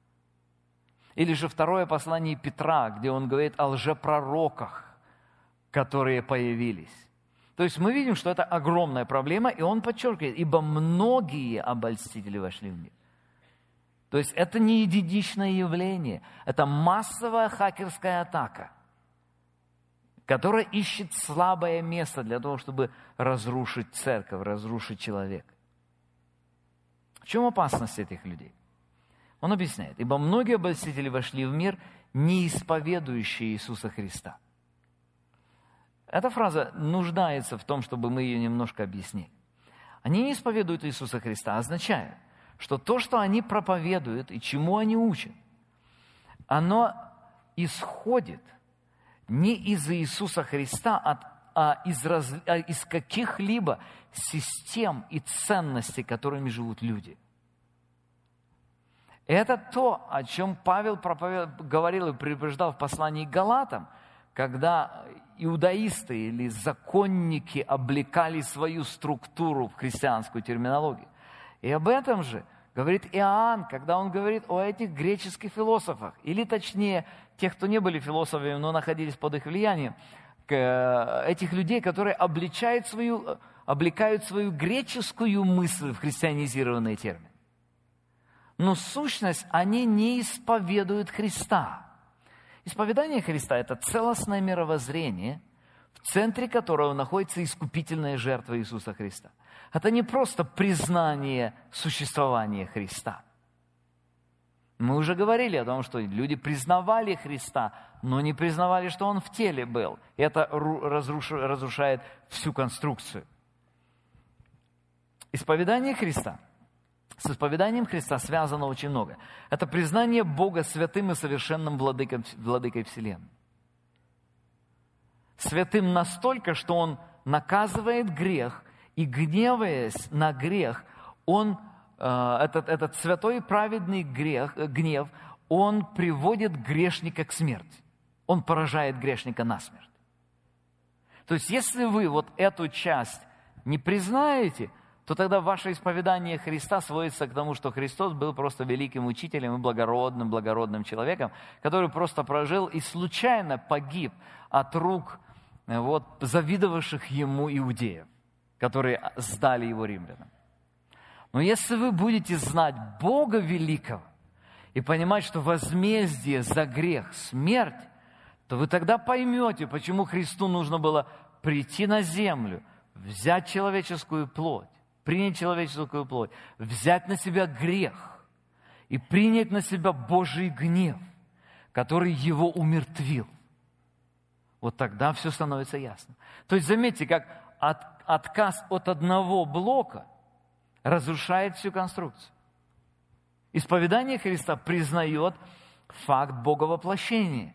Или же 2 послание Петра, где он говорит о лжепророках, которые появились. То есть мы видим, что это огромная проблема, и он подчеркивает, ибо многие обольстители вошли в мир. То есть это не единичное явление, это массовая хакерская атака, которая ищет слабое место для того, чтобы разрушить церковь, разрушить человека. В чем опасность этих людей? Он объясняет, ибо многие обольстители вошли в мир, не исповедующие Иисуса Христа. Эта фраза нуждается в том, чтобы мы ее немножко объяснили. Они не исповедуют Иисуса Христа, означает, что то, что они проповедуют и чему они учат, оно исходит не из Иисуса Христа, а из каких-либо систем и ценностей, которыми живут люди. Это то, о чем Павел говорил и предупреждал в послании к Галатам, когда иудаисты или законники облекали свою структуру в христианскую терминологию. И об этом же говорит Иоанн, когда он говорит о этих греческих философах, или точнее, тех, кто не были философами, но находились под их влиянием, этих людей, которые облекают свою греческую мысль в христианизированные термины. Но сущность, они не исповедуют Христа. Исповедание Христа – это целостное мировоззрение, в центре которого находится искупительная жертва Иисуса Христа. Это не просто признание существования Христа. Мы уже говорили о том, что люди признавали Христа, но не признавали, что Он в теле был. И это разрушает всю конструкцию. Исповедание Христа. С исповеданием Христа связано очень много. Это признание Бога святым и совершенным владыкой Вселенной. Святым настолько, что Он наказывает грех, и, гневаясь на грех, этот святой и праведный гнев, Он приводит грешника к смерти. Он поражает грешника насмерть. То есть, если вы вот эту часть не признаете, то тогда ваше исповедание Христа сводится к тому, что Христос был просто великим учителем и благородным человеком, который просто прожил и случайно погиб от рук завидовавших ему иудеев, которые сдали его римлянам. Но если вы будете знать Бога великого и понимать, что возмездие за грех – смерть, то вы тогда поймете, почему Христу нужно было прийти на землю, взять человеческую плоть, принять человеческую плоть, взять на себя грех и принять на себя Божий гнев, который его умертвил. Вот тогда все становится ясно. То есть заметьте, как отказ от одного блока разрушает всю конструкцию. Исповедание Христа признает факт Боговоплощения.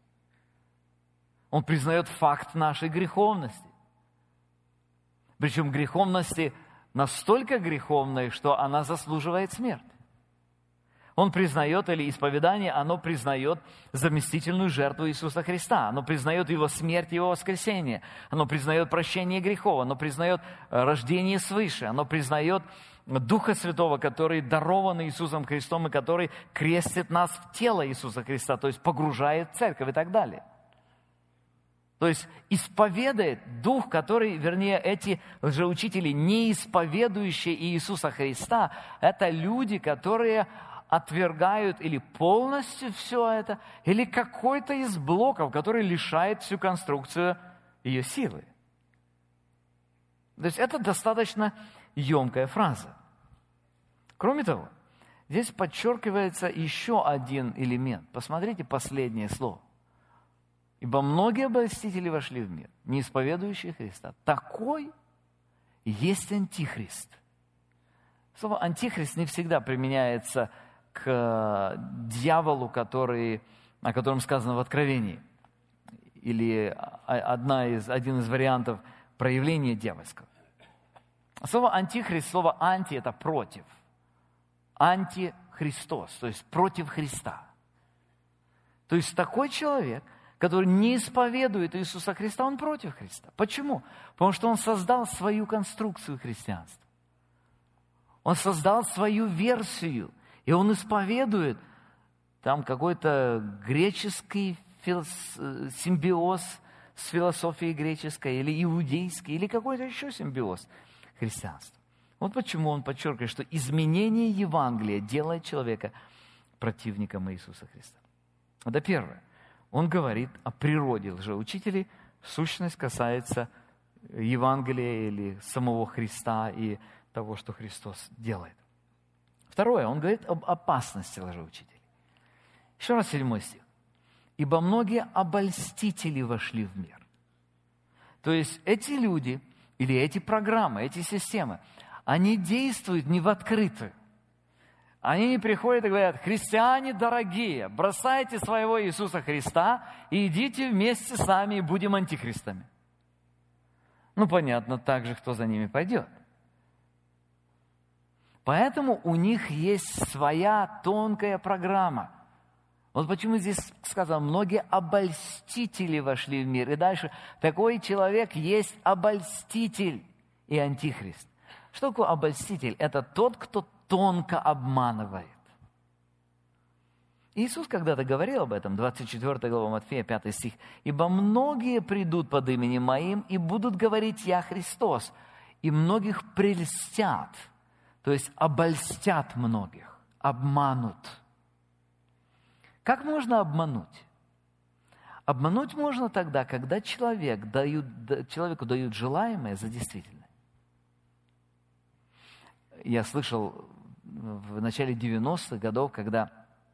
Он признает факт нашей греховности. Причем греховности настолько греховной, что она заслуживает смерти. Он признает, или исповедание, оно признает заместительную жертву Иисуса Христа. Оно признает Его смерть и Его воскресение. Оно признает прощение грехов. Оно признает рождение свыше. Оно признает Духа Святого, который дарован Иисусом Христом и который крестит нас в тело Иисуса Христа, то есть погружает в церковь и так далее. То есть исповедает Дух, эти лжеучители, не исповедующие Иисуса Христа, это люди, которые отвергают или полностью все это, или какой-то из блоков, который лишает всю конструкцию ее силы. То есть это достаточно емкая фраза. Кроме того, здесь подчеркивается еще один элемент. Посмотрите последнее слово. Ибо многие обольстители вошли в мир, не исповедующие Христа. Такой есть антихрист. Слово «антихрист» не всегда применяется к дьяволу, о котором сказано в Откровении. Или один из вариантов проявления дьявольского. Слово «антихрист», слово «анти» – это «против». Антихристос, то есть против Христа. То есть такой человек, который не исповедует Иисуса Христа, он против Христа. Почему? Потому что он создал свою конструкцию христианства. Он создал свою версию, и он исповедует там какой-то греческий симбиоз с философией греческой или иудейской, или какой-то еще симбиоз христианства. Вот почему он подчеркивает, что изменение Евангелия делает человека противником Иисуса Христа. Это первое. Он говорит о природе лжеучителей. Сущность касается Евангелия или самого Христа и того, что Христос делает. Второе. Он говорит об опасности лжеучителей. Еще раз 7 стих. «Ибо многие обольстители вошли в мир». То есть эти люди или эти программы, эти системы, они действуют не в открытую. Они не приходят и говорят: христиане дорогие, бросайте своего Иисуса Христа и идите вместе с нами и будем антихристами. Ну, понятно, также кто за ними пойдет. Поэтому у них есть своя тонкая программа. Вот почему здесь сказано: многие обольстители вошли в мир. И дальше: такой человек есть обольститель и антихрист. Что такое обольститель? Это тот, кто тонко обманывает. Иисус когда-то говорил об этом, 24 глава Матфея, 5 стих. «Ибо многие придут под именем Моим и будут говорить: Я Христос, и многих прельстят». То есть обольстят многих, обманут. Как можно обмануть? Обмануть можно тогда, когда человеку дают желаемое за действительное. Я слышал в начале 90-х годов, когда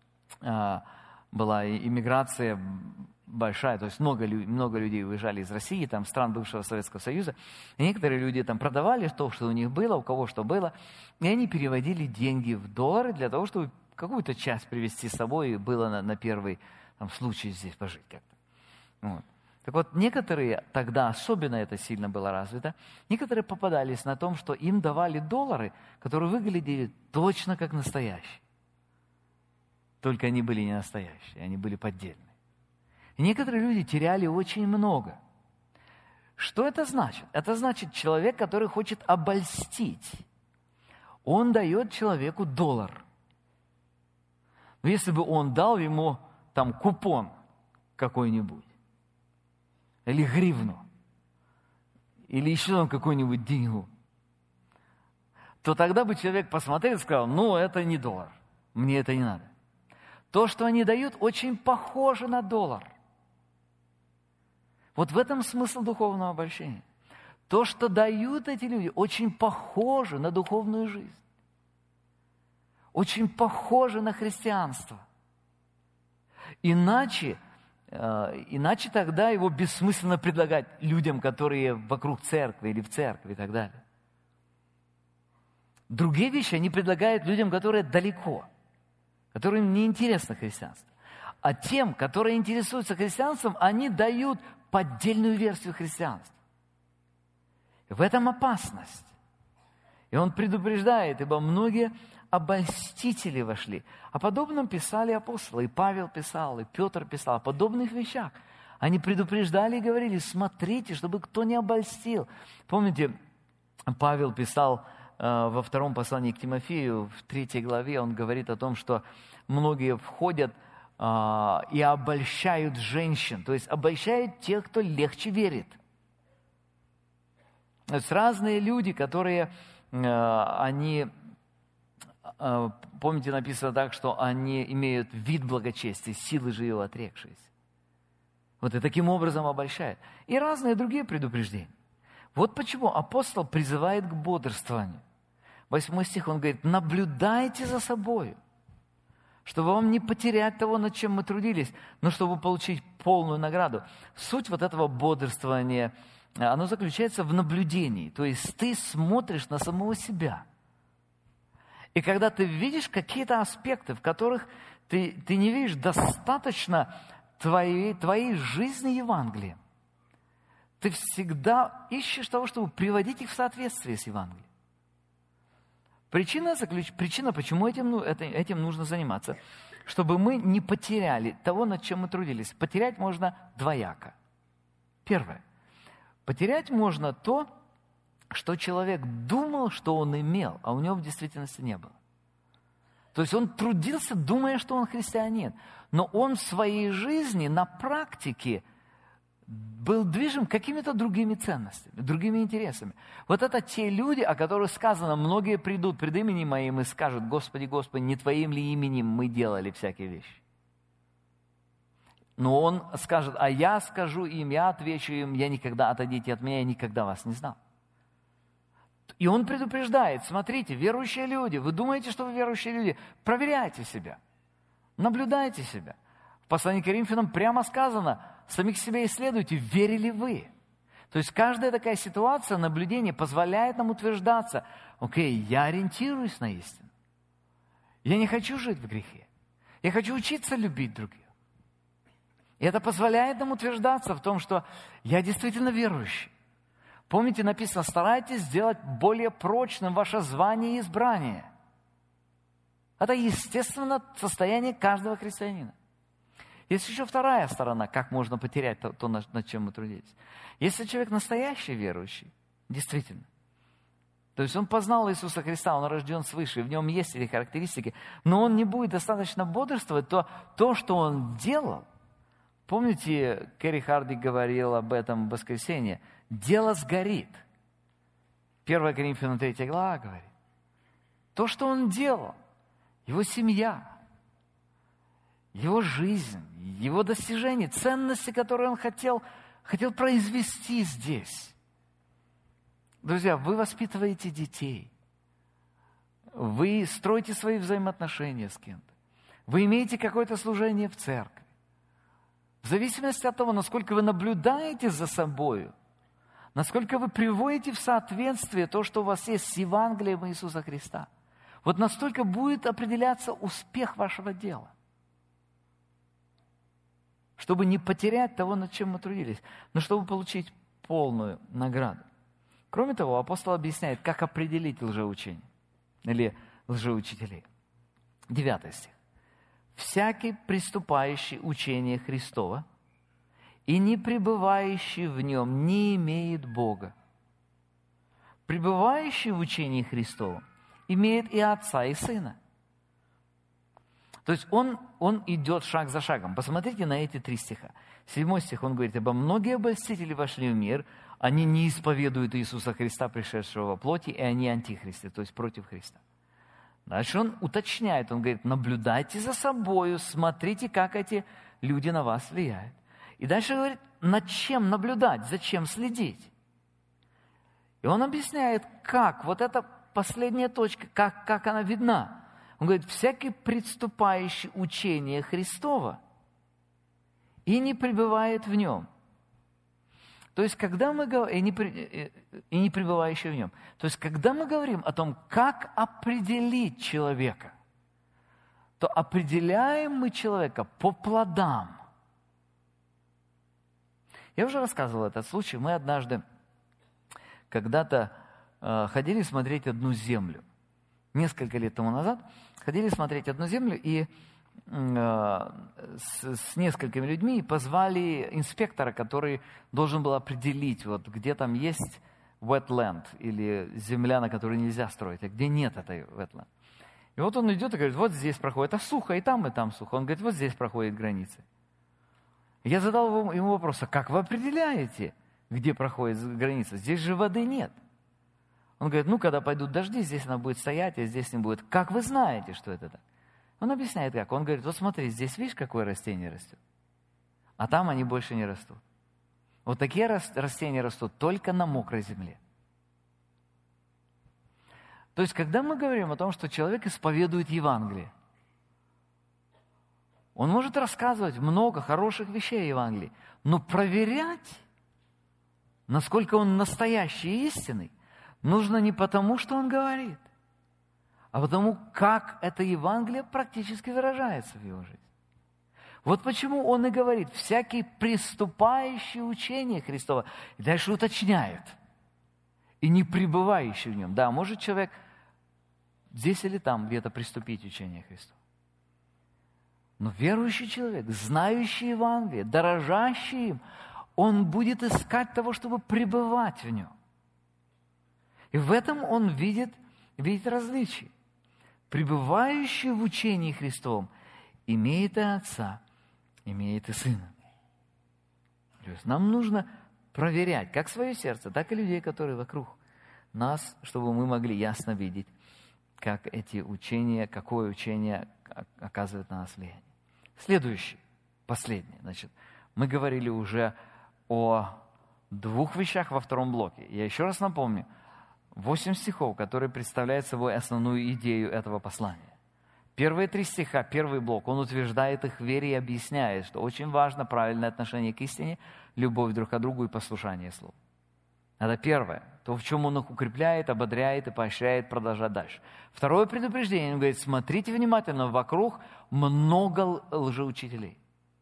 была иммиграция большая, то есть много людей уезжали из России, там, стран бывшего Советского Союза, и некоторые люди там продавали то, что у них было, у кого что было, и они переводили деньги в доллары для того, чтобы какую-то часть привезти с собой, и было на первый там, случай здесь пожить как-то. Вот. Так вот, некоторые, тогда особенно это сильно было развито, некоторые попадались на том, что им давали доллары, которые выглядели точно как настоящие. Только они были не настоящие, они были поддельные. И некоторые люди теряли очень много. Что это значит? Это значит, человек, который хочет обольстить, он дает человеку доллар. Но если бы он дал ему там купон какой-нибудь, или гривну, или еще там какую-нибудь деньгу, то тогда бы человек посмотрел и сказал: ну, это не доллар, мне это не надо. То, что они дают, очень похоже на доллар. Вот в этом смысл духовного обольщения. То, что дают эти люди, очень похоже на духовную жизнь. Очень похоже на христианство. Иначе тогда его бессмысленно предлагать людям, которые вокруг церкви или в церкви и так далее. Другие вещи они предлагают людям, которые далеко, которым не интересно христианство. А тем, которые интересуются христианством, они дают поддельную версию христианства. В этом опасность. И он предупреждает: ибо многие обольстители вошли. О подобном писали апостолы. И Павел писал, и Петр писал о подобных вещах. Они предупреждали и говорили: смотрите, чтобы кто не обольстил. Помните, Павел писал во втором послании к Тимофею, в 3 главе, он говорит о том, что многие входят и обольщают женщин. То есть обольщают тех, кто легче верит. То есть разные люди, которые, они, помните, написано так, что они имеют вид благочестия, силы же его отрекшиеся. Вот и таким образом обольщают. И разные другие предупреждения. Вот почему апостол призывает к бодрствованию. 8 стих, он говорит: наблюдайте за собой, чтобы вам не потерять того, над чем мы трудились, но чтобы получить полную награду. Суть вот этого бодрствования, оно заключается в наблюдении. То есть ты смотришь на самого себя. И когда ты видишь какие-то аспекты, в которых ты не видишь достаточно твоей жизни Евангелия, ты всегда ищешь того, чтобы приводить их в соответствие с Евангелием. Причина, почему этим нужно заниматься, чтобы мы не потеряли того, над чем мы трудились. Потерять можно двояко. Первое. Потерять можно то, что человек думал, что он имел, а у него в действительности не было. То есть он трудился, думая, что он христианин, но он в своей жизни на практике был движим какими-то другими ценностями, другими интересами. Вот это те люди, о которых сказано, многие придут пред именем Моим и скажут: Господи, Господи, не Твоим ли именем мы делали всякие вещи? Но он скажет: а я скажу им, я отвечу им: я никогда, отойдите от меня, я никогда вас не знал. И он предупреждает: смотрите, верующие люди, вы думаете, что вы верующие люди? Проверяйте себя, наблюдайте себя. В послании к Коринфянам прямо сказано: самих себя исследуйте, верили вы. То есть каждая такая ситуация, наблюдение позволяет нам утверждаться: окей, я ориентируюсь на истину. Я не хочу жить в грехе. Я хочу учиться любить других. И это позволяет нам утверждаться в том, что я действительно верующий. Помните, написано: старайтесь сделать более прочным ваше звание и избрание. Это, естественно, состояние каждого христианина. Есть еще вторая сторона, как можно потерять то, над чем мы трудились. Если человек настоящий верующий, действительно, то есть он познал Иисуса Христа, он рожден свыше, в нем есть эти характеристики, но он не будет достаточно бодрствовать, то, что он делал. Помните, Кэрри Харди говорил об этом в воскресенье: дело сгорит. 1 Коринфянам 3 глава говорит. То, что он делал, его семья, его жизнь, его достижения, ценности, которые он хотел произвести здесь. Друзья, вы воспитываете детей, вы строите свои взаимоотношения с кем-то, вы имеете какое-то служение в церкви. В зависимости от того, насколько вы наблюдаете за собой, насколько вы приводите в соответствие то, что у вас есть с Евангелием Иисуса Христа, вот настолько будет определяться успех вашего дела. Чтобы не потерять того, над чем мы трудились, но чтобы получить полную награду. Кроме того, апостол объясняет, как определить лжеучение или лжеучителей. 9 стих. «Всякий, приступающий учение Христова и не пребывающий в нем, не имеет Бога. Пребывающий в учении Христовом имеет и Отца, и Сына». То есть он идет шаг за шагом. Посмотрите на эти 3 стиха. 7 стих, он говорит: «Ибо многие обольстители вошли в мир, они не исповедуют Иисуса Христа, пришедшего во плоти, и они антихристы», то есть против Христа. Дальше он уточняет, он говорит: наблюдайте за собою, смотрите, как эти люди на вас влияют. И дальше говорит, над чем наблюдать, зачем следить. И он объясняет, как, вот эта последняя точка, как она видна. Он говорит: всякий, приступающий учение Христова и не пребывает в нем. То есть, когда мы говорим, и не пребывающий в нем. То есть, когда мы говорим о том, как определить человека, то определяем мы человека по плодам. Я уже рассказывал этот случай. Мы однажды когда-то ходили смотреть одну землю. Несколько лет тому назад ходили смотреть одну землю, и с несколькими людьми позвали инспектора, который должен был определить, вот где там есть wetland, или земля, на которой нельзя строить, а где нет этой wetland. И вот он идет и говорит: вот здесь проходит, а сухо, и там сухо. Он говорит: вот здесь проходит граница. Я задал ему вопрос: а как вы определяете, где проходит граница? Здесь же воды нет. Он говорит: ну, когда пойдут дожди, здесь она будет стоять, а здесь не будет. Как вы знаете, что это так? Он объясняет, как. Он говорит: вот смотри, здесь видишь, какое растение растет? А там они больше не растут. Вот такие растения растут только на мокрой земле. То есть, когда мы говорим о том, что человек исповедует Евангелие, он может рассказывать много хороших вещей о Евангелии, но проверять, насколько он настоящий и истинный, нужно не потому, что он говорит, а потому, как это Евангелие практически выражается в его жизни. Вот почему он и говорит: всякий, приступающий учение Христова, и дальше уточняет, и не пребывающий в нем. Да, может человек здесь или там где-то приступить к учению Христова. Но верующий человек, знающий Евангелие, дорожащий им, он будет искать того, чтобы пребывать в нем. И в этом он видит различие. Пребывающий в учении Христовом имеет и Отца, имеет и Сына. То есть нам нужно проверять как свое сердце, так и людей, которые вокруг нас, чтобы мы могли ясно видеть, как эти учения, какое учение оказывает на нас влияние. Следующий, последний. Значит, мы говорили уже о 2 вещах во 2 блоке. Я еще раз напомню, 8 стихов, которые представляют собой основную идею этого послания. Первые 3 стиха, 1 блок, он утверждает их в вере и объясняет, что очень важно правильное отношение к истине, любовь друг к другу и послушание Слову. Это первое, то, в чем он их укрепляет, ободряет и поощряет продолжать дальше. Второе предупреждение, он говорит, смотрите внимательно, вокруг много лжеучителей.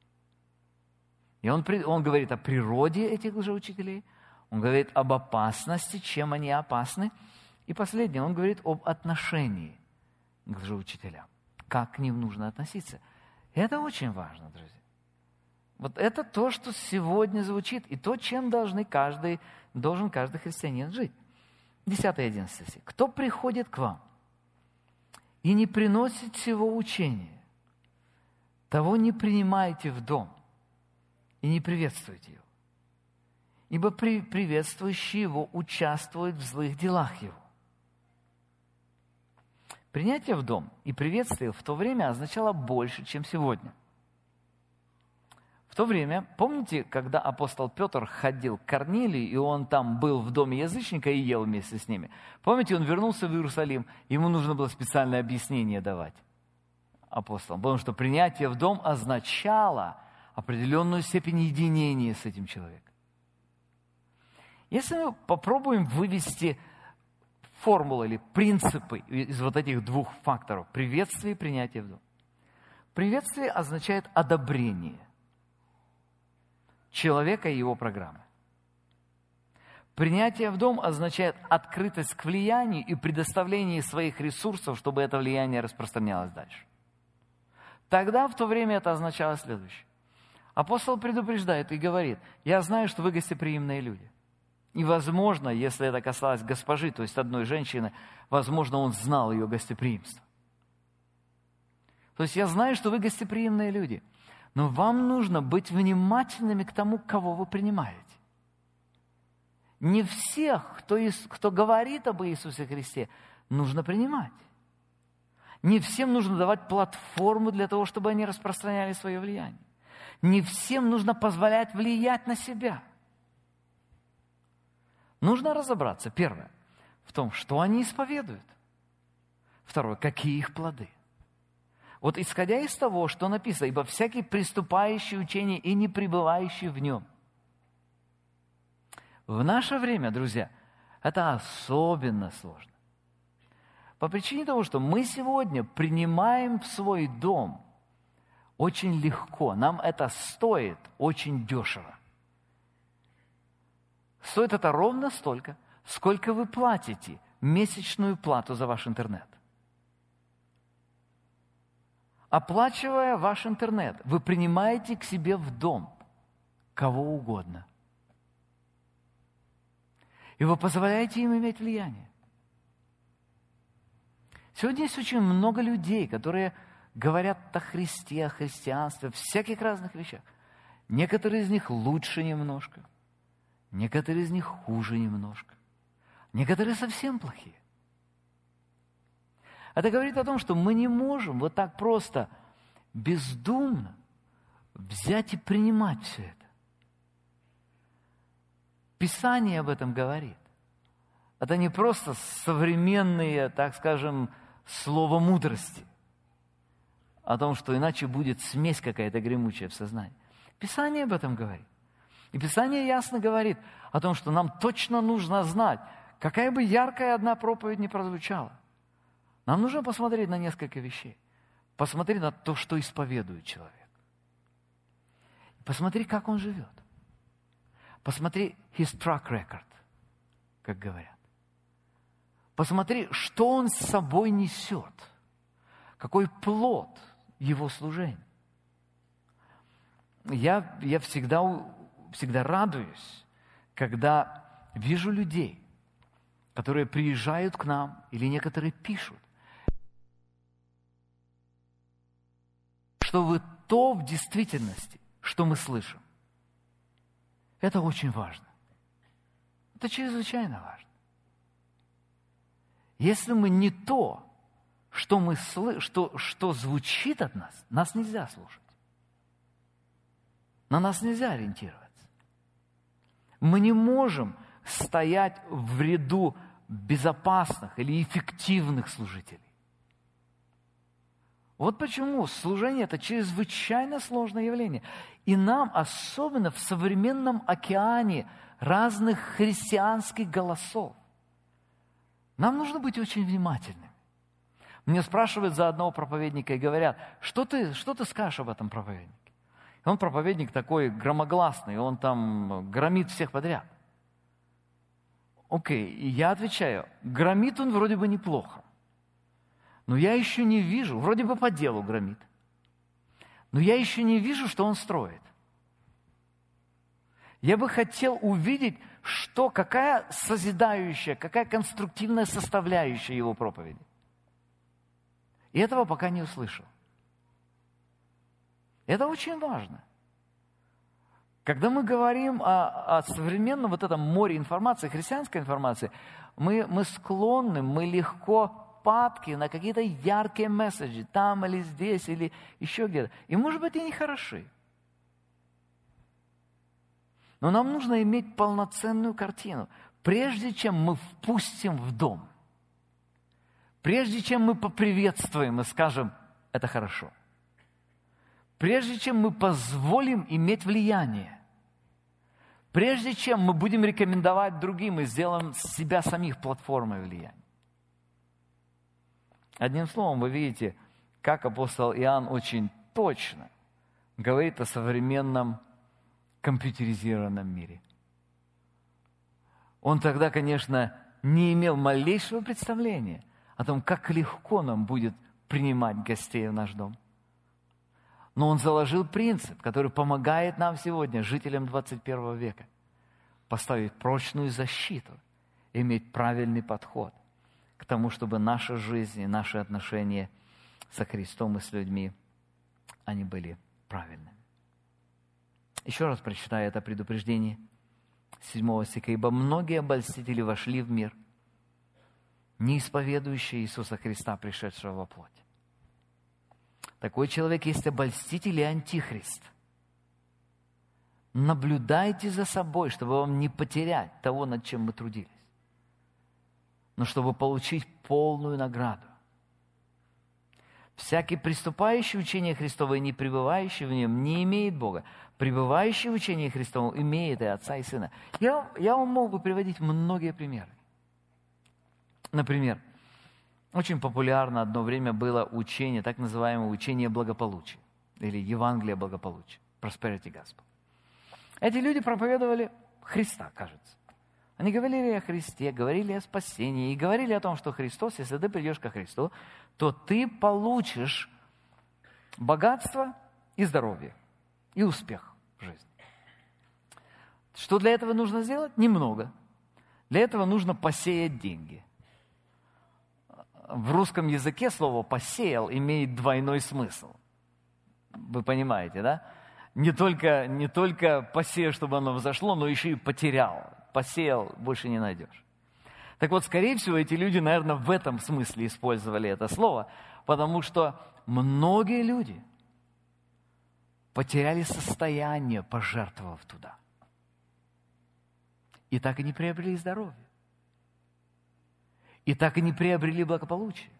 И он говорит о природе этих лжеучителей, он говорит об опасности, чем они опасны. И последнее, он говорит об отношении к лжеучителям, как к ним нужно относиться. Это очень важно, друзья. Вот это то, что сегодня звучит, и то, чем должен каждый христианин жить. 10-11 стих. «Кто приходит к вам и не приносит всего учения, того не принимайте в дом и не приветствуйте его, ибо приветствующий его участвует в злых делах его». Принятие в дом и приветствие в то время означало больше, чем сегодня. В то время, помните, когда апостол Петр ходил к Корнилию, и он там был в доме язычника и ел вместе с ними? Помните, он вернулся в Иерусалим, ему нужно было специальное объяснение давать апостолам, потому что принятие в дом означало определенную степень единения с этим человеком. Если мы попробуем вывести формулы или принципы из вот этих 2 факторов, приветствие и принятие в дом. Приветствие означает одобрение человека и его программы. Принятие в дом означает открытость к влиянию и предоставление своих ресурсов, чтобы это влияние распространялось дальше. Тогда в то время это означало следующее. Апостол предупреждает и говорит: «Я знаю, что вы гостеприимные люди». И, возможно, если это касалось госпожи, то есть одной женщины, возможно, он знал ее гостеприимство. То есть я знаю, что вы гостеприимные люди, но вам нужно быть внимательными к тому, кого вы принимаете. Не всех, кто говорит об Иисусе Христе, нужно принимать. Не всем нужно давать платформу для того, чтобы они распространяли свое влияние. Не всем нужно позволять влиять на себя. Нужно разобраться, первое, в том, что они исповедуют. Второе, какие их плоды. Вот исходя из того, что написано, ибо всякий приступающий учение и не пребывающий в нем. В наше время, друзья, это особенно сложно. По причине того, что мы сегодня принимаем в свой дом очень легко. Нам это стоит очень дешево. Стоит это ровно столько, сколько вы платите месячную плату за ваш интернет. Оплачивая ваш интернет, вы принимаете к себе в дом кого угодно. И вы позволяете им иметь влияние. Сегодня есть очень много людей, которые говорят о Христе, о христианстве, о всяких разных вещах. Некоторые из них лучше немножко, некоторые из них хуже немножко, некоторые совсем плохие. Это говорит о том, что мы не можем вот так просто бездумно взять и принимать все это. Писание об этом говорит. Это не просто современные, так скажем, слово мудрости, о том, что иначе будет смесь какая-то гремучая в сознании. Писание об этом говорит. И Писание ясно говорит о том, что нам точно нужно знать, какая бы яркая одна проповедь ни прозвучала. Нам нужно посмотреть на несколько вещей. Посмотри на то, что исповедует человек. Посмотри, как он живет. Посмотри his track record, как говорят. Посмотри, что он с собой несет. Какой плод его служения. Я всегда радуюсь, когда вижу людей, которые приезжают к нам, или некоторые пишут, что вы то в действительности, что мы слышим. Это очень важно. Это чрезвычайно важно. Если мы не то, что звучит от нас, нас нельзя слушать. На нас нельзя ориентироваться. Мы не можем стоять в ряду безопасных или эффективных служителей. Вот почему служение – это чрезвычайно сложное явление. И нам, особенно в современном океане разных христианских голосов, нам нужно быть очень внимательными. Мне спрашивают за одного проповедника и говорят, что ты скажешь об этом проповеднике? Он проповедник такой громогласный, он там громит всех подряд. Окей, и я отвечаю, громит он вроде бы неплохо. Но я еще не вижу, вроде бы по делу громит, но я еще не вижу, что он строит. Я бы хотел увидеть, какая созидающая, какая конструктивная составляющая его проповеди. И этого пока не услышал. Это очень важно. Когда мы говорим о современном вот этом море информации, христианской информации, мы склонны, мы легко падки на какие-то яркие месседжи, там или здесь, или еще где-то. И, может быть, и не хороши. Но нам нужно иметь полноценную картину, прежде чем мы впустим в дом, прежде чем мы поприветствуем и скажем, это хорошо, прежде чем мы позволим иметь влияние, прежде чем мы будем рекомендовать другим и сделаем себя самих платформой влияния. Одним словом, вы видите, как апостол Иоанн очень точно говорит о современном компьютеризированном мире. Он тогда, конечно, не имел малейшего представления о том, как легко нам будет принимать гостей в наш дом. Но он заложил принцип, который помогает нам сегодня, жителям 21 века, поставить прочную защиту, иметь правильный подход к тому, чтобы наша жизнь и наши отношения со Христом и с людьми, они были правильными. Еще раз прочитаю это предупреждение 7 стиха. «Ибо многие обольстители вошли в мир, не исповедующие Иисуса Христа, пришедшего во плоть». Такой человек есть обольститель и антихрист. Наблюдайте за собой, чтобы вам не потерять того, над чем мы трудились, но чтобы получить полную награду. Всякий приступающий в учение Христово и не пребывающий в нем не имеет Бога. Пребывающий в учении Христовом имеет и Отца, и Сына. Я вам мог бы приводить многие примеры. Например, очень популярно одно время было учение, так называемое учение благополучия, или Евангелие благополучия, Prosperity Gospel. Эти люди проповедовали Христа, кажется. Они говорили о Христе, говорили о спасении и говорили о том, что Христос, если ты придешь ко Христу, то ты получишь богатство и здоровье, и успех в жизни. Что для этого нужно сделать? Немного. Для этого нужно посеять деньги. В русском языке слово «посеял» имеет двойной смысл. Вы понимаете, да? Не только посеял, чтобы оно взошло, но еще и потерял. Посеял, больше не найдешь. Так вот, скорее всего, эти люди, наверное, в этом смысле использовали это слово, потому что многие люди потеряли состояние, пожертвовав туда. И так и не приобрели здоровье. И так и не приобрели благополучие.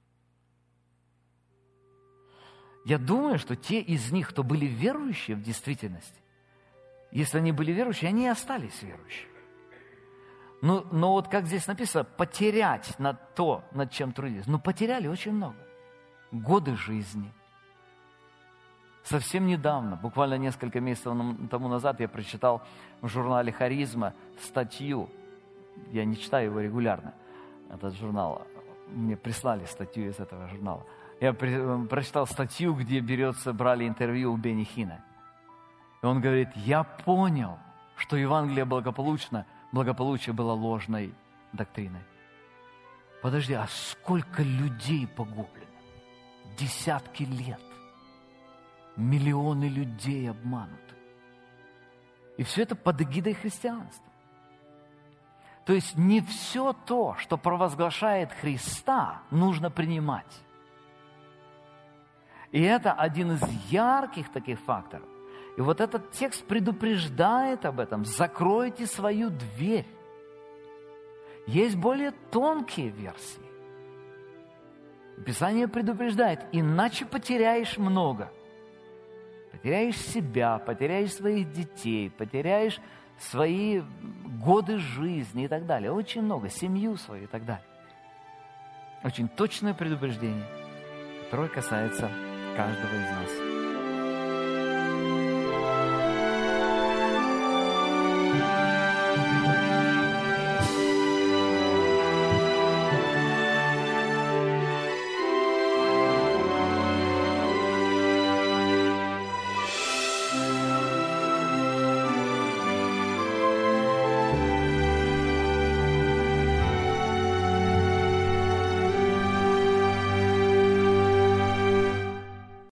Я думаю, что те из них, кто были верующие в действительности, если они были верующие, они и остались верующими. Но вот как здесь написано, потерять над чем трудились. Потеряли очень много. Годы жизни. Совсем недавно, буквально несколько месяцев тому назад, я прочитал в журнале «Харизма» статью. Я не читаю его регулярно, этот журнал. Мне прислали статью из этого журнала. Я прочитал статью, где брали интервью у Бенни Хинна. И он говорит, я понял, что Евангелие благополучие было ложной доктриной. Подожди, а сколько людей погублено? Десятки лет. Миллионы людей обмануты. И все это под эгидой христианства. То есть не все то, что провозглашает Христа, нужно принимать. И это один из ярких таких факторов. И вот этот текст предупреждает об этом. Закройте свою дверь. Есть более тонкие версии. Писание предупреждает, иначе потеряешь много. Потеряешь себя, потеряешь своих детей, потеряешь свои годы жизни и так далее. Очень много, семью свою и так далее. Очень точное предупреждение, которое касается каждого из нас.